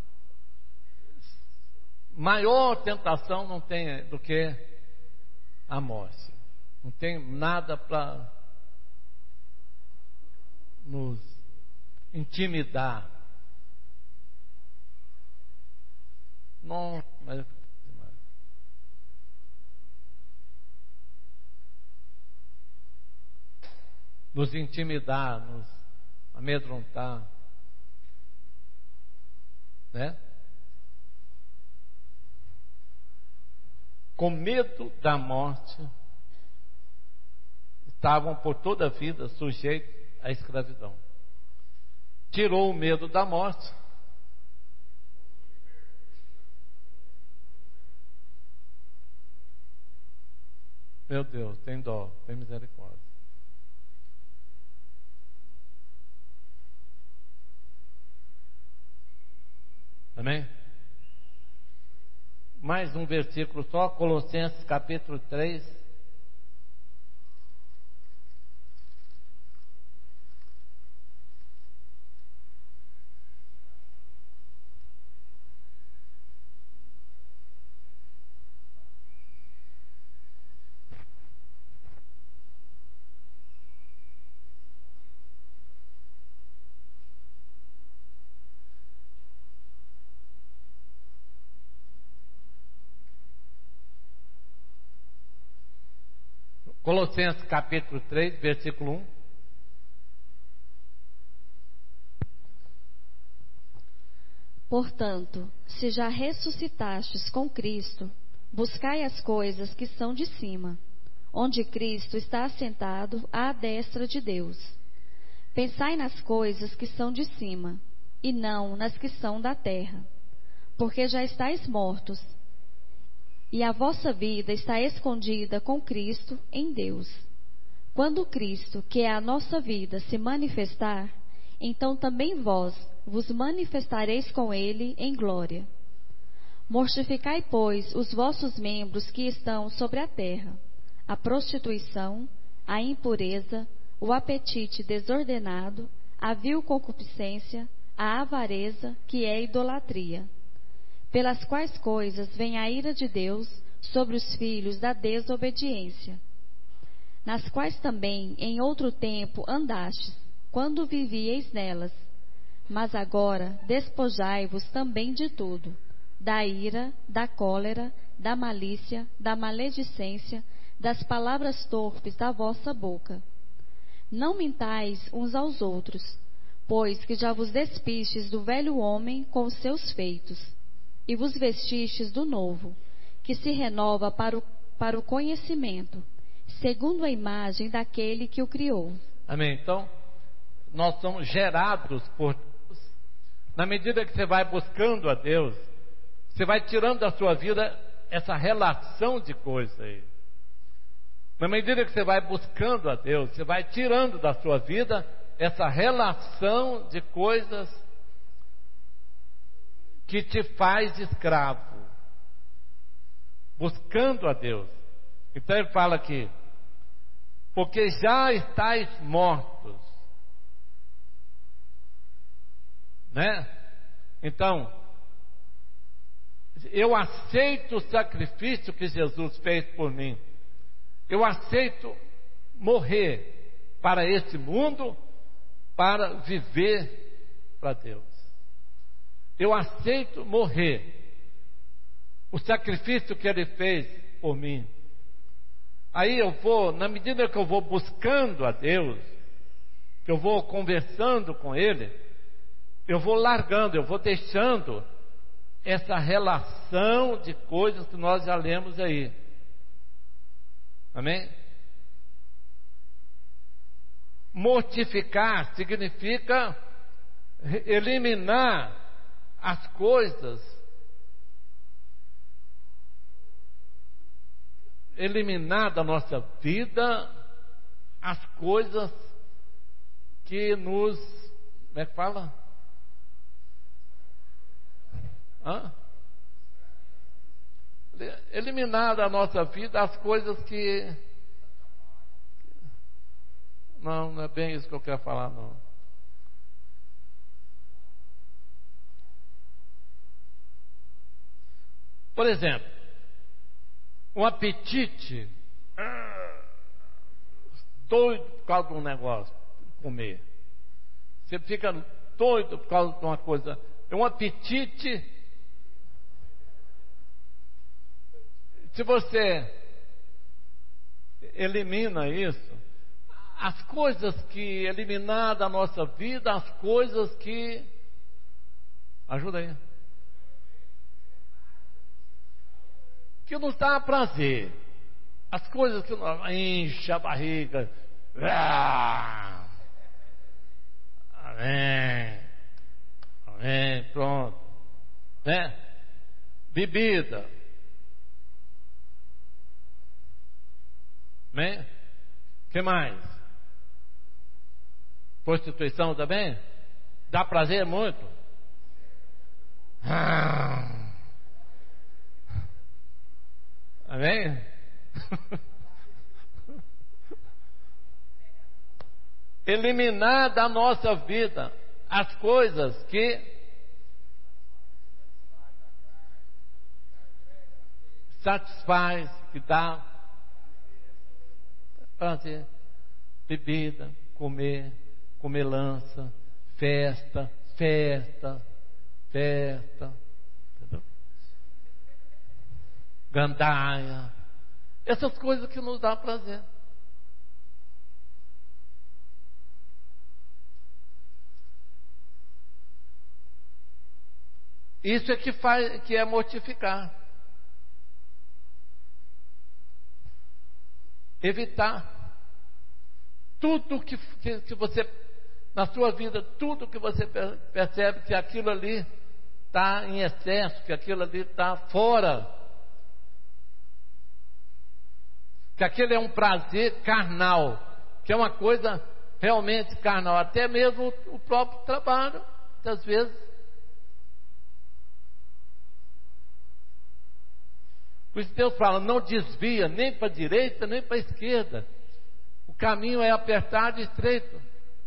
S1: maior tentação não tem do que a morte. Não tem nada para nos intimidar. Não, mas nos intimidar, nos amedrontar, né? Com medo da morte, estavam por toda a vida sujeitos à escravidão. Tirou o medo da morte. Meu Deus, tem dó, tem misericórdia. Amém? Mais um versículo só, Colossenses capítulo três. Colossenses capítulo três, versículo um.
S5: Portanto, se já ressuscitastes com Cristo, buscai as coisas que são de cima, onde Cristo está assentado à destra de Deus. Pensai nas coisas que são de cima, e não nas que são da terra, porque já estáis mortos, e a vossa vida está escondida com Cristo em Deus. Quando Cristo, que é a nossa vida, se manifestar, então também vós vos manifestareis com Ele em glória. Mortificai, pois, os vossos membros que estão sobre a terra, a prostituição, a impureza, o apetite desordenado, a vil concupiscência, a avareza, que é idolatria. Pelas quais coisas vem a ira de Deus sobre os filhos da desobediência, nas quais também em outro tempo andastes, quando vivieis nelas. Mas agora despojai-vos também de tudo, da ira, da cólera, da malícia, da maledicência, das palavras torpes da vossa boca. Não mintais uns aos outros, pois que já vos despistes do velho homem com os seus feitos, e vos vestistes do novo, que se renova para o, para o conhecimento, segundo a imagem daquele que o criou.
S1: Amém. Então, nós somos gerados por Deus Na medida que você vai buscando a Deus, você vai tirando da sua vida essa relação de coisa aí. Na medida que você vai buscando a Deus, você vai tirando da sua vida essa relação de coisas que te faz escravo. Buscando a Deus. Então ele fala aqui: porque já estáis mortos, né? Então, eu aceito o sacrifício que Jesus fez por mim. Eu aceito morrer para esse mundo, para viver para Deus. Eu aceito morrer. O sacrifício que Ele fez por mim. Aí eu vou, na medida que eu vou buscando a Deus, que eu vou conversando com Ele, eu vou largando, eu vou deixando essa relação de coisas que nós já lemos aí. Amém? Mortificar significa eliminar as coisas, eliminar da nossa vida as coisas que nos, como é que fala? Hã? Eliminar da nossa vida as coisas que... Não, não é bem isso que eu quero falar, não. Por exemplo, um apetite, doido por causa de um negócio, comer. Você fica doido por causa de uma coisa. É um apetite. Se você elimina isso, as coisas que eliminar da nossa vida, as coisas que... Ajuda aí. Que nos dá prazer. As coisas que nos enche a barriga. Ah, amém. Amém. Pronto. Né? Bebida. Amém? O que mais? Prostituição também? Dá prazer muito? Ah. Amém? Eliminar da nossa vida as coisas que satisfaz, que dá prazer. Bebida, comer, comelança, festa, festa, festa, entendeu? Gandaia, essas coisas que nos dão prazer. Isso é que faz, que é mortificar. Evitar tudo que, que, que você, na sua vida, tudo que você percebe que aquilo ali está em excesso, que aquilo ali está fora, que aquele é um prazer carnal, que é uma coisa realmente carnal, até mesmo o próprio trabalho, muitas vezes. Por isso Deus fala, não desvia nem para a direita, nem para a esquerda. O caminho é apertado e estreito.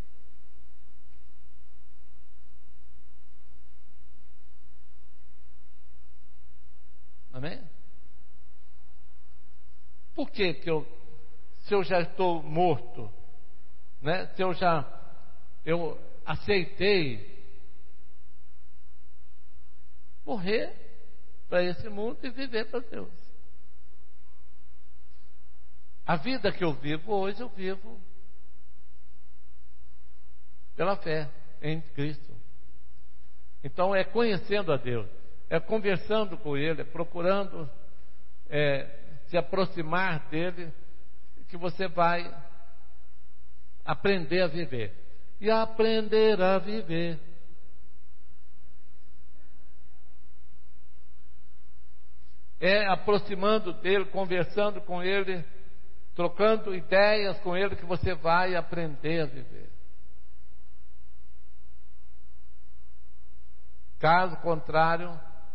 S1: Amém? Por que que eu, se eu já estou morto, né? Se eu já, eu aceitei morrer para esse mundo e viver para Deus. A vida que eu vivo hoje, eu vivo pela fé em Cristo. Então é conhecendo a Deus, é conversando com Ele, é procurando é, se aproximar dEle, que você vai aprender a viver. E aprender a viver é aproximando dele, conversando com ele, trocando ideias com ele, que você vai aprender a viver. Caso contrário,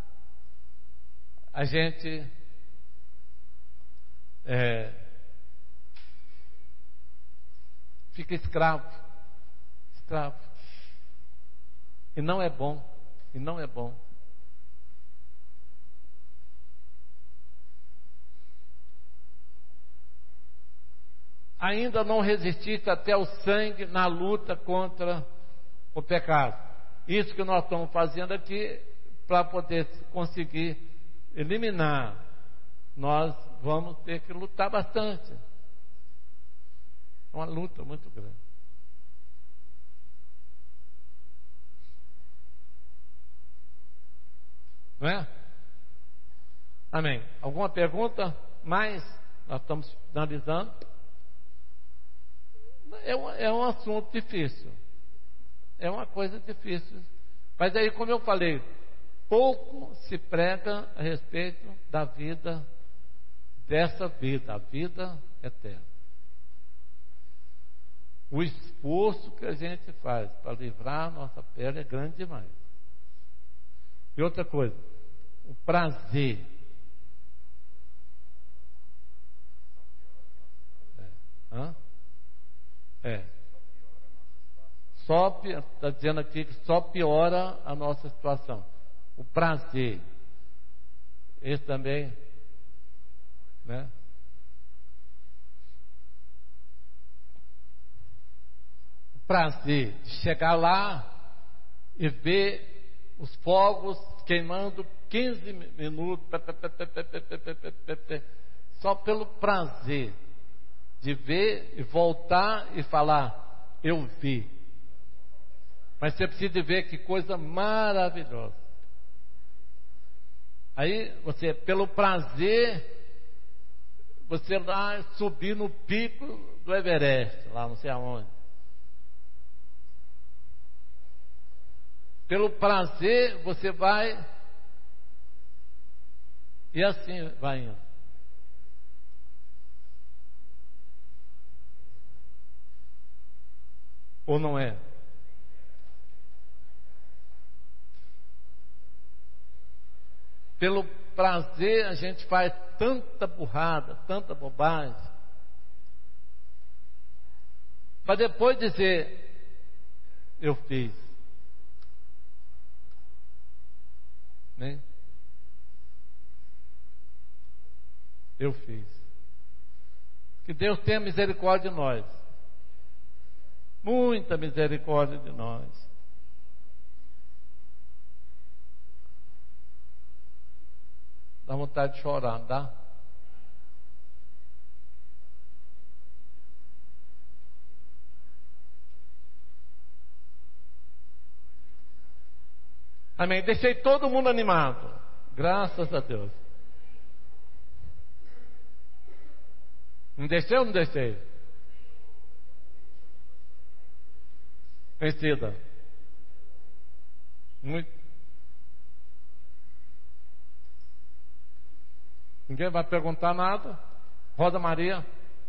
S1: a gente é, fica escravo, escravo. E não é bom, e não é bom. Ainda não resististe até o sangue na luta contra o pecado. Isso que nós estamos fazendo aqui, para poder conseguir eliminar, nós vamos ter que lutar bastante. É uma luta muito grande. Não é? Amém. Alguma pergunta mais? Nós estamos finalizando. É um, é um assunto difícil. É uma coisa difícil. Mas aí, como eu falei, pouco se prega a respeito da vida, dessa vida, a vida eterna. O esforço que a gente faz para livrar a nossa pele é grande demais. E outra coisa, o prazer. É. Hã? É. Só está dizendo aqui que só piora a nossa situação. O prazer. Esse também, né? O prazer de chegar lá e ver os fogos queimando quinze minutos, só pelo prazer de ver e voltar e falar, eu vi. Mas você precisa ver que coisa maravilhosa. Aí você, pelo prazer, você lá subir no pico do Everest, lá não sei aonde. Pelo prazer você vai, e assim vai indo. Ou não é? Pelo prazer a gente faz tanta burrada, tanta bobagem, para depois dizer, eu fiz. Né? Eu fiz. Que Deus tenha misericórdia de nós. Muita misericórdia de nós. Dá vontade de chorar, não dá? Amém. Deixei todo mundo animado. Graças a Deus. Não deixei ou não deixei? Vencida. Muito. Ninguém vai perguntar nada. Rosa Maria.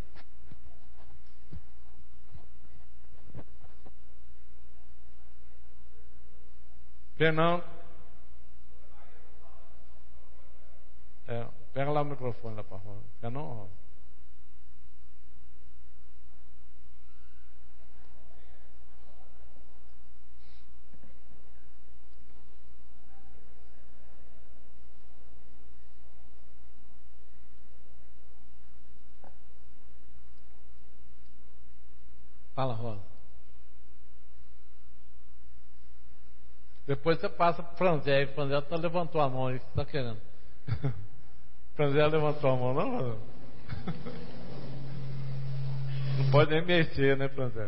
S1: Fernando. É, pega lá o microfone lá para Rosa. Fernando, Rosa. Fala, Rosa. Depois você passa para o Franzé. O Franzé tá, levantou a mão aí. O que você está querendo? O Franzé levantou a mão, não, Rosa? Não pode nem mexer, né, Franzé?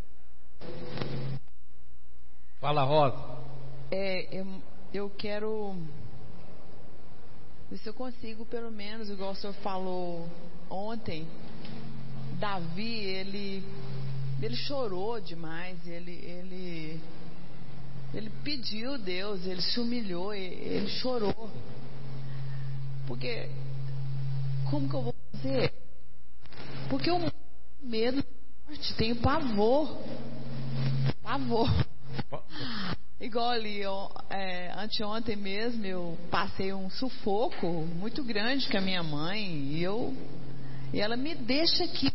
S1: Fala, Rosa.
S8: É, eu, eu quero ver se eu consigo, pelo menos, igual o senhor falou ontem. Davi, ele, ele chorou demais, ele, ele, ele pediu Deus, ele se humilhou, ele chorou. Porque, como que eu vou fazer? Porque eu tenho medo da morte, tenho pavor. Pavor. Igual ali, eu, é, anteontem mesmo, eu passei um sufoco muito grande com a minha mãe. E, eu, e ela me deixa aqui.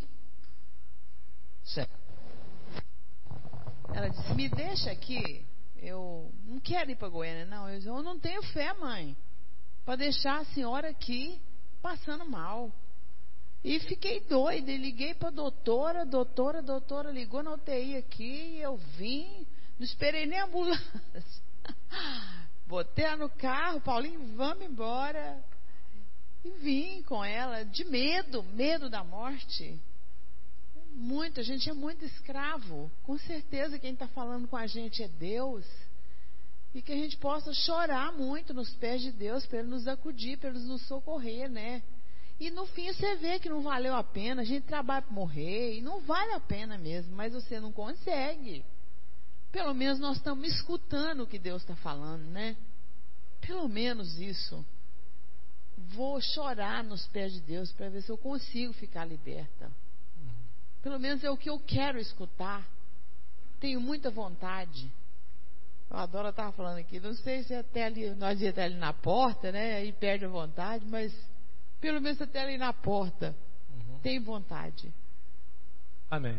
S8: Ela disse, me deixa aqui. Eu não quero ir para Goiânia, não. Eu, eu não tenho fé, mãe, para deixar a senhora aqui passando mal. E fiquei doida, e liguei para a doutora, doutora, doutora ligou na U T I aqui, e eu vim, não esperei nem a ambulância. Botei ela no carro, Paulinho, vamos embora. E vim com ela, de medo, medo da morte. Muito, a gente é muito escravo. Com certeza quem está falando com a gente é Deus. E que a gente possa chorar muito nos pés de Deus para Ele nos acudir, para Ele nos socorrer, né? E no fim você vê que não valeu a pena. A gente trabalha para morrer e não vale a pena mesmo. Mas você não consegue. Pelo menos nós estamos escutando o que Deus está falando, né? Pelo menos isso. Vou chorar nos pés de Deus para ver se eu consigo ficar liberta. Pelo menos é o que eu quero escutar. Tenho muita vontade. A Dora estava falando aqui, não sei se até ali, nós ia até ali na porta, né? Aí perde a vontade, mas pelo menos até ali na porta. Uhum. Tenho vontade.
S1: Amém.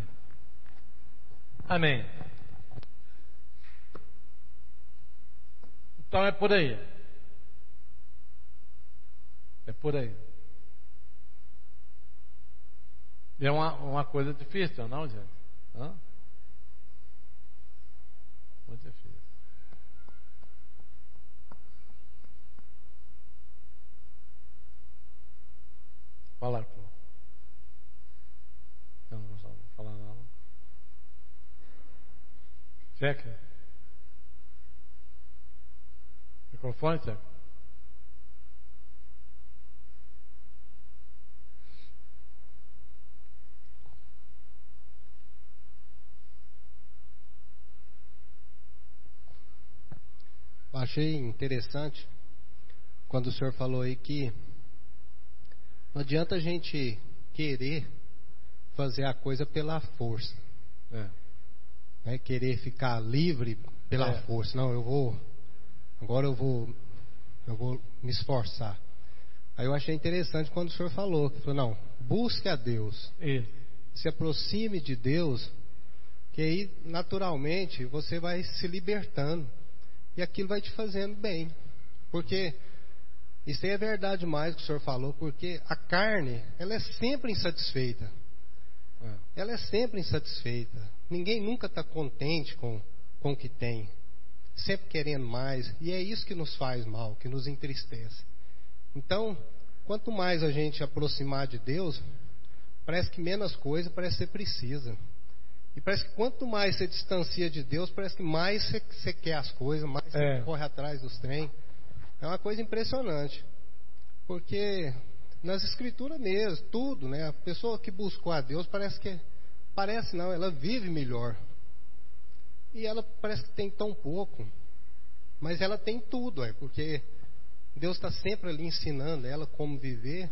S1: Amém. Então é por aí. É por aí. É uma, uma coisa difícil, não, gente? Hã? Muito difícil. Fala, Clô. Eu não vou falar nada. Cheque. Microfone, cheque.
S9: Eu achei interessante quando o senhor falou aí que não adianta a gente querer fazer a coisa pela força. É. Né? Querer ficar livre pela é. força. Não, eu vou. Agora eu vou. Eu vou me esforçar. Aí eu achei interessante quando o senhor falou. Que falou, não, busque a Deus. Isso. Se aproxime de Deus. Que aí, naturalmente, você vai se libertando. E aquilo vai te fazendo bem. Porque isso aí é verdade demais que o senhor falou. Porque a carne, ela é sempre insatisfeita. É. Ela é sempre insatisfeita. Ninguém nunca está contente com, com o que tem. Sempre querendo mais. E é isso que nos faz mal, que nos entristece. Então, quanto mais a gente aproximar de Deus, parece que menos coisa parece que você precisa. E parece que quanto mais você distancia de Deus, parece que mais você, você quer as coisas, mais é. você corre atrás dos trem. É uma coisa impressionante. Porque nas escrituras mesmo, tudo, né? A pessoa que buscou a Deus parece que... Parece não, ela vive melhor. E ela parece que tem tão pouco. Mas ela tem tudo, é, porque Deus está sempre ali ensinando ela como viver.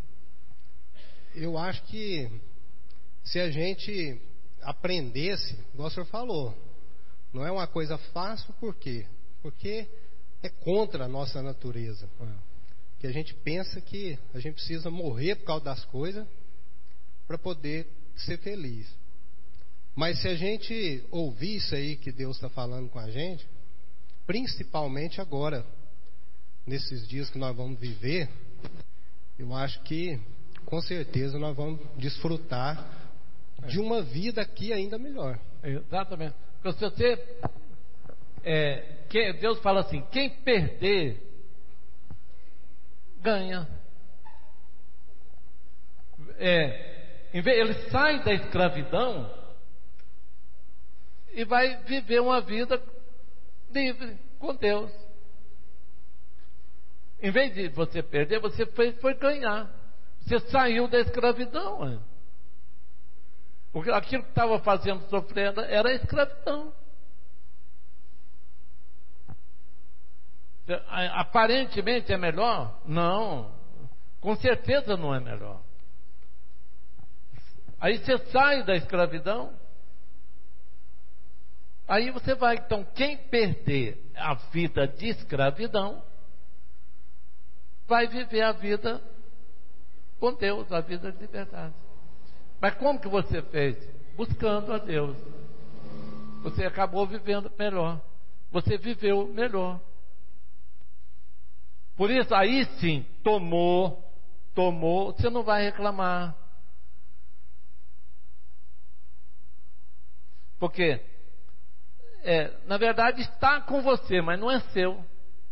S9: Eu acho que se a gente... aprendesse, igual o senhor falou, não é uma coisa fácil, por quê? Porque é contra a nossa natureza. É. Que a gente pensa que a gente precisa morrer por causa das coisas para poder ser feliz. Mas se a gente ouvir isso aí que Deus está falando com a gente, principalmente agora, nesses dias que nós vamos viver, eu acho que com certeza nós vamos desfrutar de uma vida aqui ainda melhor.
S1: Exatamente. Porque se você é, que Deus fala assim, quem perder ganha. É, em vez, ele sai da escravidão e vai viver uma vida livre com Deus. Em vez de você perder, você foi, foi ganhar. Você saiu da escravidão. É. Porque aquilo que estava fazendo sofrendo era a escravidão. Aparentemente é melhor? Não. Com certeza não é melhor. Aí você sai da escravidão. Aí você vai, então, quem perder a vida de escravidão, vai viver a vida com Deus, a vida de liberdade. Mas como que você fez? Buscando a Deus. Você acabou vivendo melhor. Você viveu melhor. Por isso, aí sim, tomou, tomou, você não vai reclamar. Porque, é, na verdade, está com você, mas não é seu.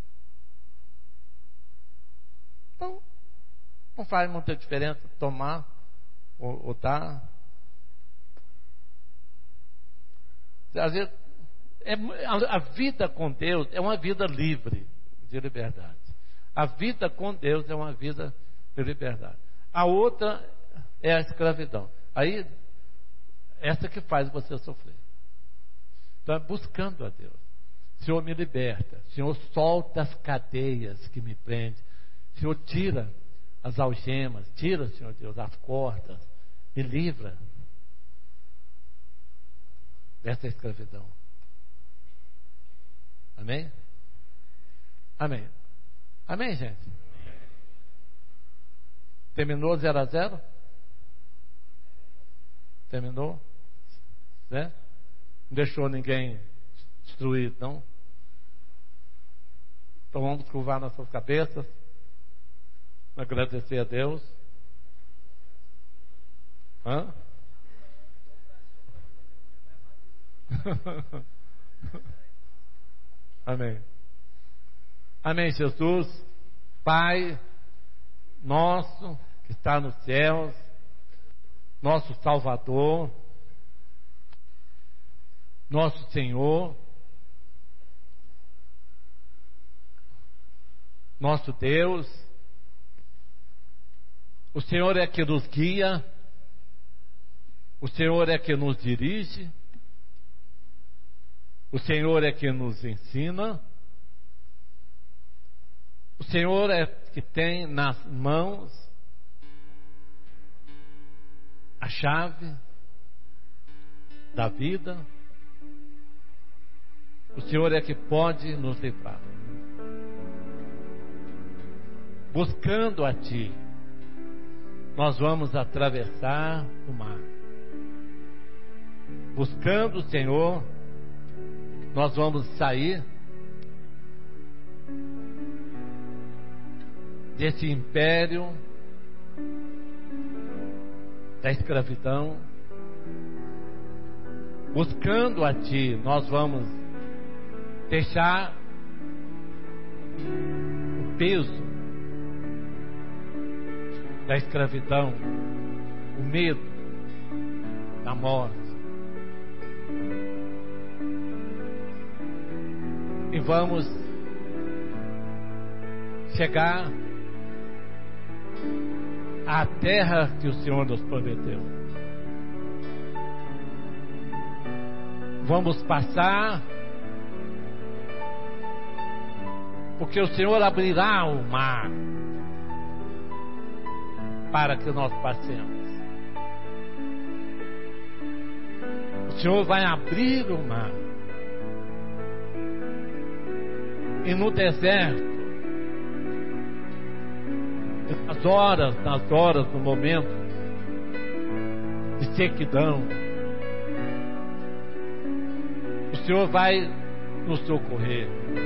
S1: Então, não faz muita diferença tomar ou, ou dar. Às vezes, é, a, a vida com Deus é uma vida livre de liberdade. A vida com Deus é uma vida de liberdade. A outra é a escravidão. Aí, essa que faz você sofrer. Então, é buscando a Deus. Senhor, me liberta. Senhor, solta as cadeias que me prendem. Senhor, tira as algemas. Tira, Senhor Deus, as cordas. Me livra dessa escravidão. Amém? Amém. Amém, gente? Terminou zero a zero? Terminou? Né? Não deixou ninguém destruído, não? Então vamos curvar nossas cabeças, agradecer a Deus. Hã? Amém. Amém, Jesus. Pai nosso que está nos céus, nosso Salvador, nosso Senhor, nosso Deus. O Senhor é que nos guia, o Senhor é que nos dirige, o Senhor é que nos ensina, o Senhor é que tem nas mãos a chave da vida. O Senhor é que pode nos livrar. Buscando a Ti, nós vamos atravessar o mar. Buscando o Senhor, nós vamos sair desse império da escravidão. Buscando a Ti, nós vamos deixar o peso da escravidão, o medo da morte, e vamos chegar à terra que o Senhor nos prometeu. Vamos passar, porque o Senhor abrirá o mar para que nós passemos. O Senhor vai abrir o mar. E no deserto, nas horas, nas horas, no momento de sequidão, o Senhor vai nos socorrer.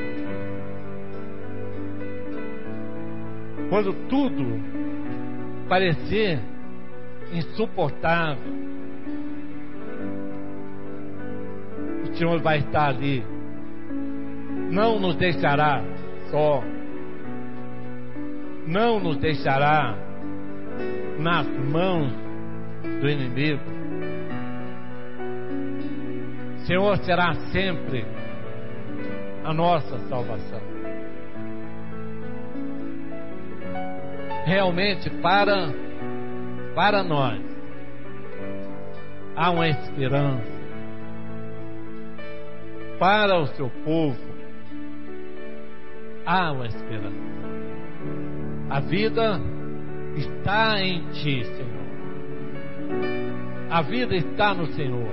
S1: Quando tudo parecer insuportável, o Senhor vai estar ali, não nos deixará só, não nos deixará nas mãos do inimigo. O Senhor será sempre a nossa salvação. Realmente, para, para nós, há uma esperança. Para o seu povo, há uma esperança. A vida está em Ti, Senhor. A vida está no Senhor.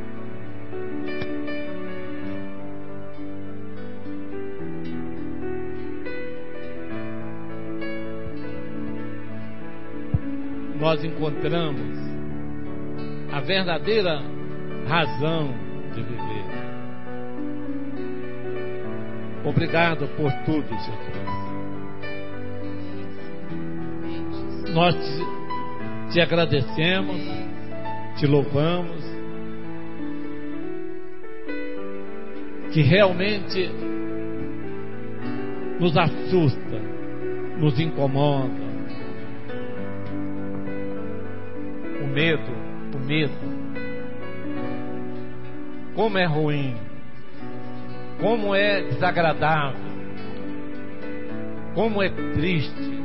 S1: Nós encontramos a verdadeira razão de viver. Obrigado por tudo, Jesus. Nós te, te agradecemos, te louvamos, que realmente nos assusta, nos incomoda. O medo, o medo. Como é ruim, como é desagradável, como é triste.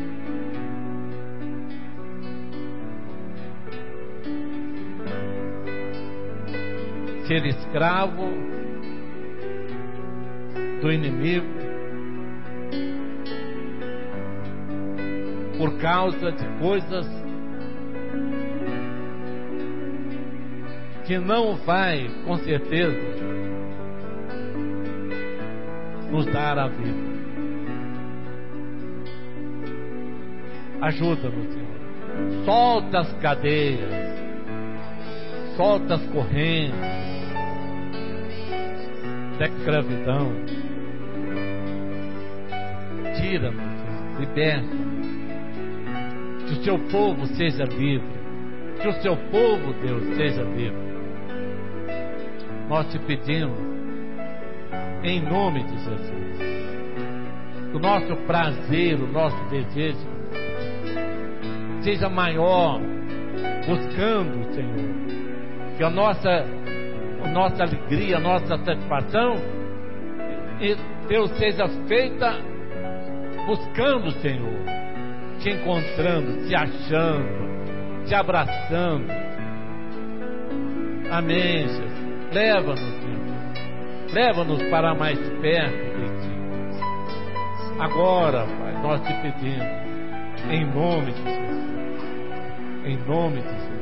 S1: Ser escravo do inimigo por causa de coisas que não vai, com certeza, nos dar a vida. Ajuda-nos, Senhor. Solta as cadeias, solta as correntes da escravidão. Tira-nos, Senhor. Liberta-nos. Que o Seu povo seja livre. Que o Seu povo, Deus, seja livre. Nós te pedimos, em nome de Jesus, que o nosso prazer, o nosso desejo seja maior, buscando, Senhor, que a nossa, a nossa alegria, a nossa satisfação, Deus, seja feita buscando, Senhor, te encontrando, te achando, te abraçando. Amém, Jesus. Leva-nos, Senhor. Leva-nos para mais perto de Ti. Agora, Pai, nós te pedimos, em nome de Jesus. Em nome de Jesus.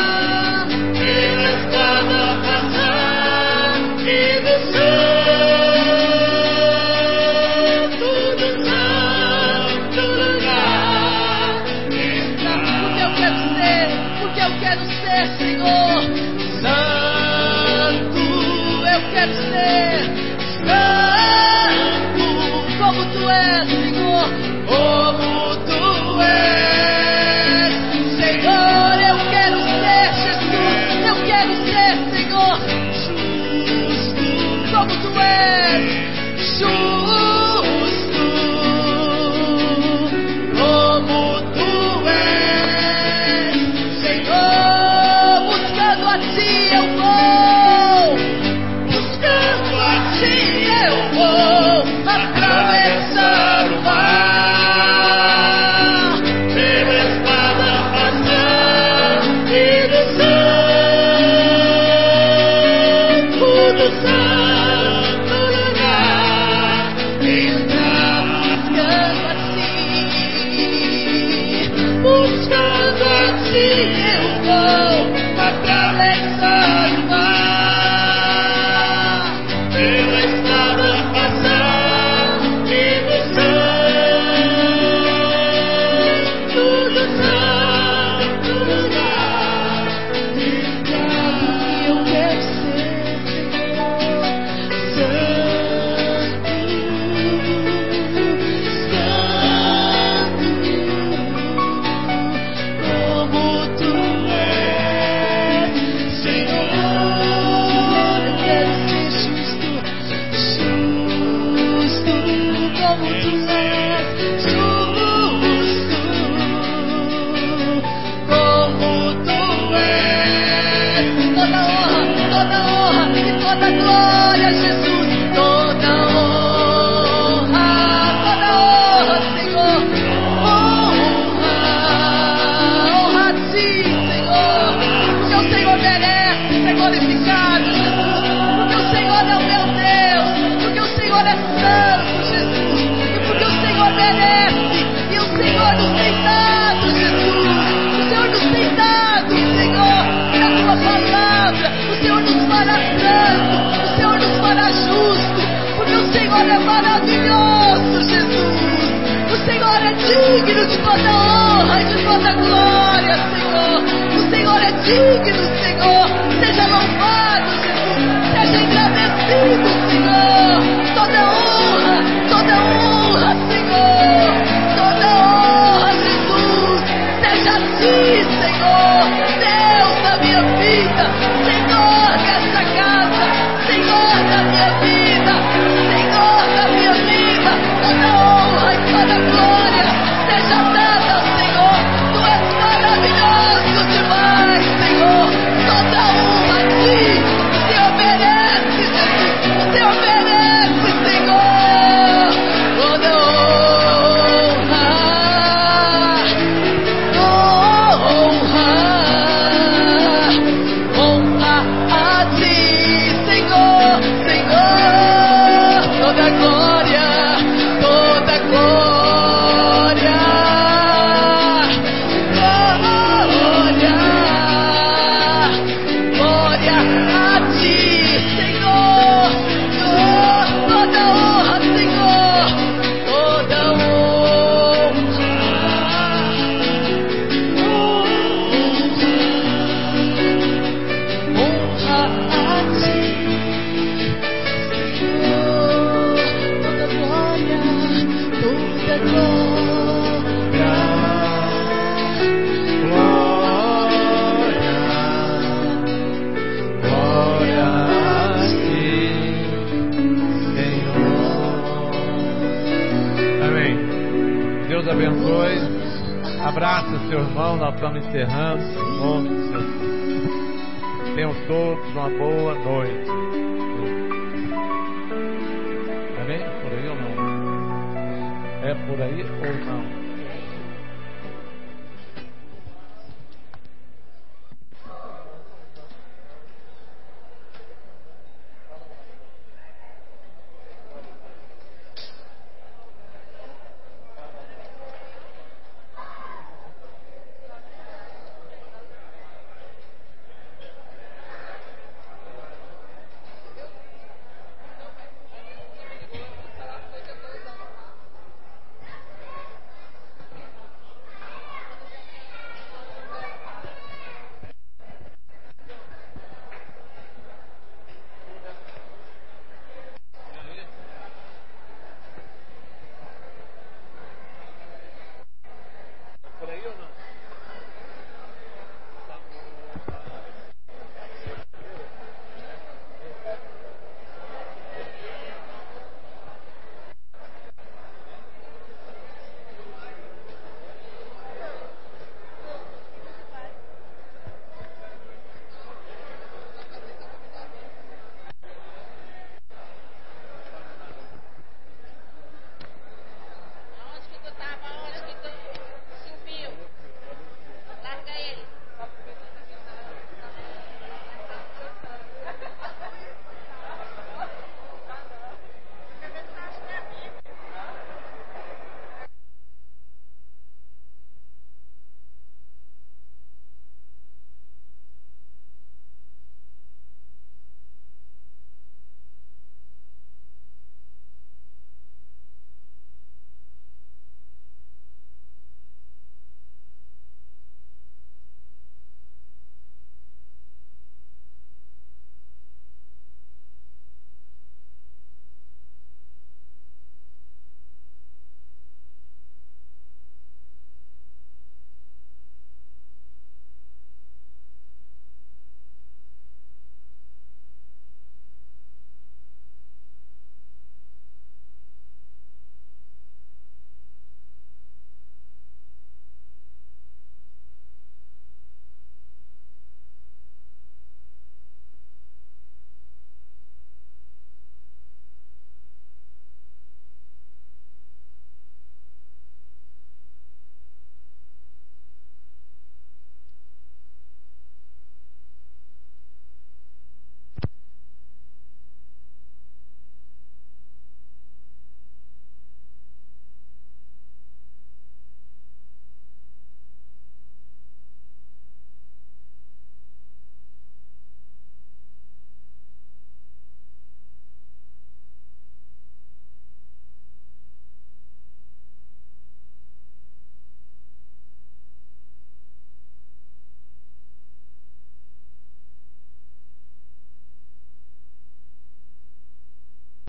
S10: Atravessar o mar e do céu
S8: como tu és justo, como tu és, Senhor. Buscando a ti eu vou, buscando a ti eu vou atravessar o mar, pela espada passar e do santo, do santo lugar, entrar buscando a ti, buscando a ti eu vou atravessar o mar, pela estrada passar e do santo, do santo lugar, entrar. Eu quero ser, como tu és, Senhor. Eu quero ser justo, justo, como tu és, justo, como tu és. Toda honra, toda honra e toda glória, Jesus. Toda honra, toda honra, Senhor. Honra, honra a ti, Senhor. Porque o Senhor merece ser glorificado, Jesus. Porque o Senhor é o meu Deus. Porque o Senhor é santo, Jesus. E porque o Senhor merece. E o Senhor nos tem dado, Jesus. O Senhor nos tem dado, Senhor, na tua palavra. O Senhor nos fará santo. O Senhor nos fará justo. Porque o Senhor é maravilhoso, Jesus. O Senhor é digno de toda honra e de toda glória, Senhor. O Senhor é digno, Senhor. Seja louvado, Jesus. Seja engrandecido, Senhor. Toda honra, toda honra, Senhor. Toda honra, Jesus. Seja a ti, Senhor. Deus da minha vida. Senhor dessa casa. Senhor da minha vida. Senhor da minha vida. Toda honra e toda glória seja dada ao Senhor. Tu és maravilhoso demais, Senhor. Toda honra a ti. O Senhor merece, Jesus. O Senhor merece, Senhor. Toda honra, honra, honra a ti, Senhor, Senhor. Toda glória, toda glória, glória, glória a ti, Senhor. Oh, toda honra, Senhor, toda honra, honra a ti, Senhor. Toda glória, toda glória,
S1: Glória a ti, Senhor. Amém. Deus abençoe. Abraça seu irmão. Nós estamos encerrando em nome de Jesus. Tenham todos uma boa noite. Amém? Por aí ou não? É por aí ou não?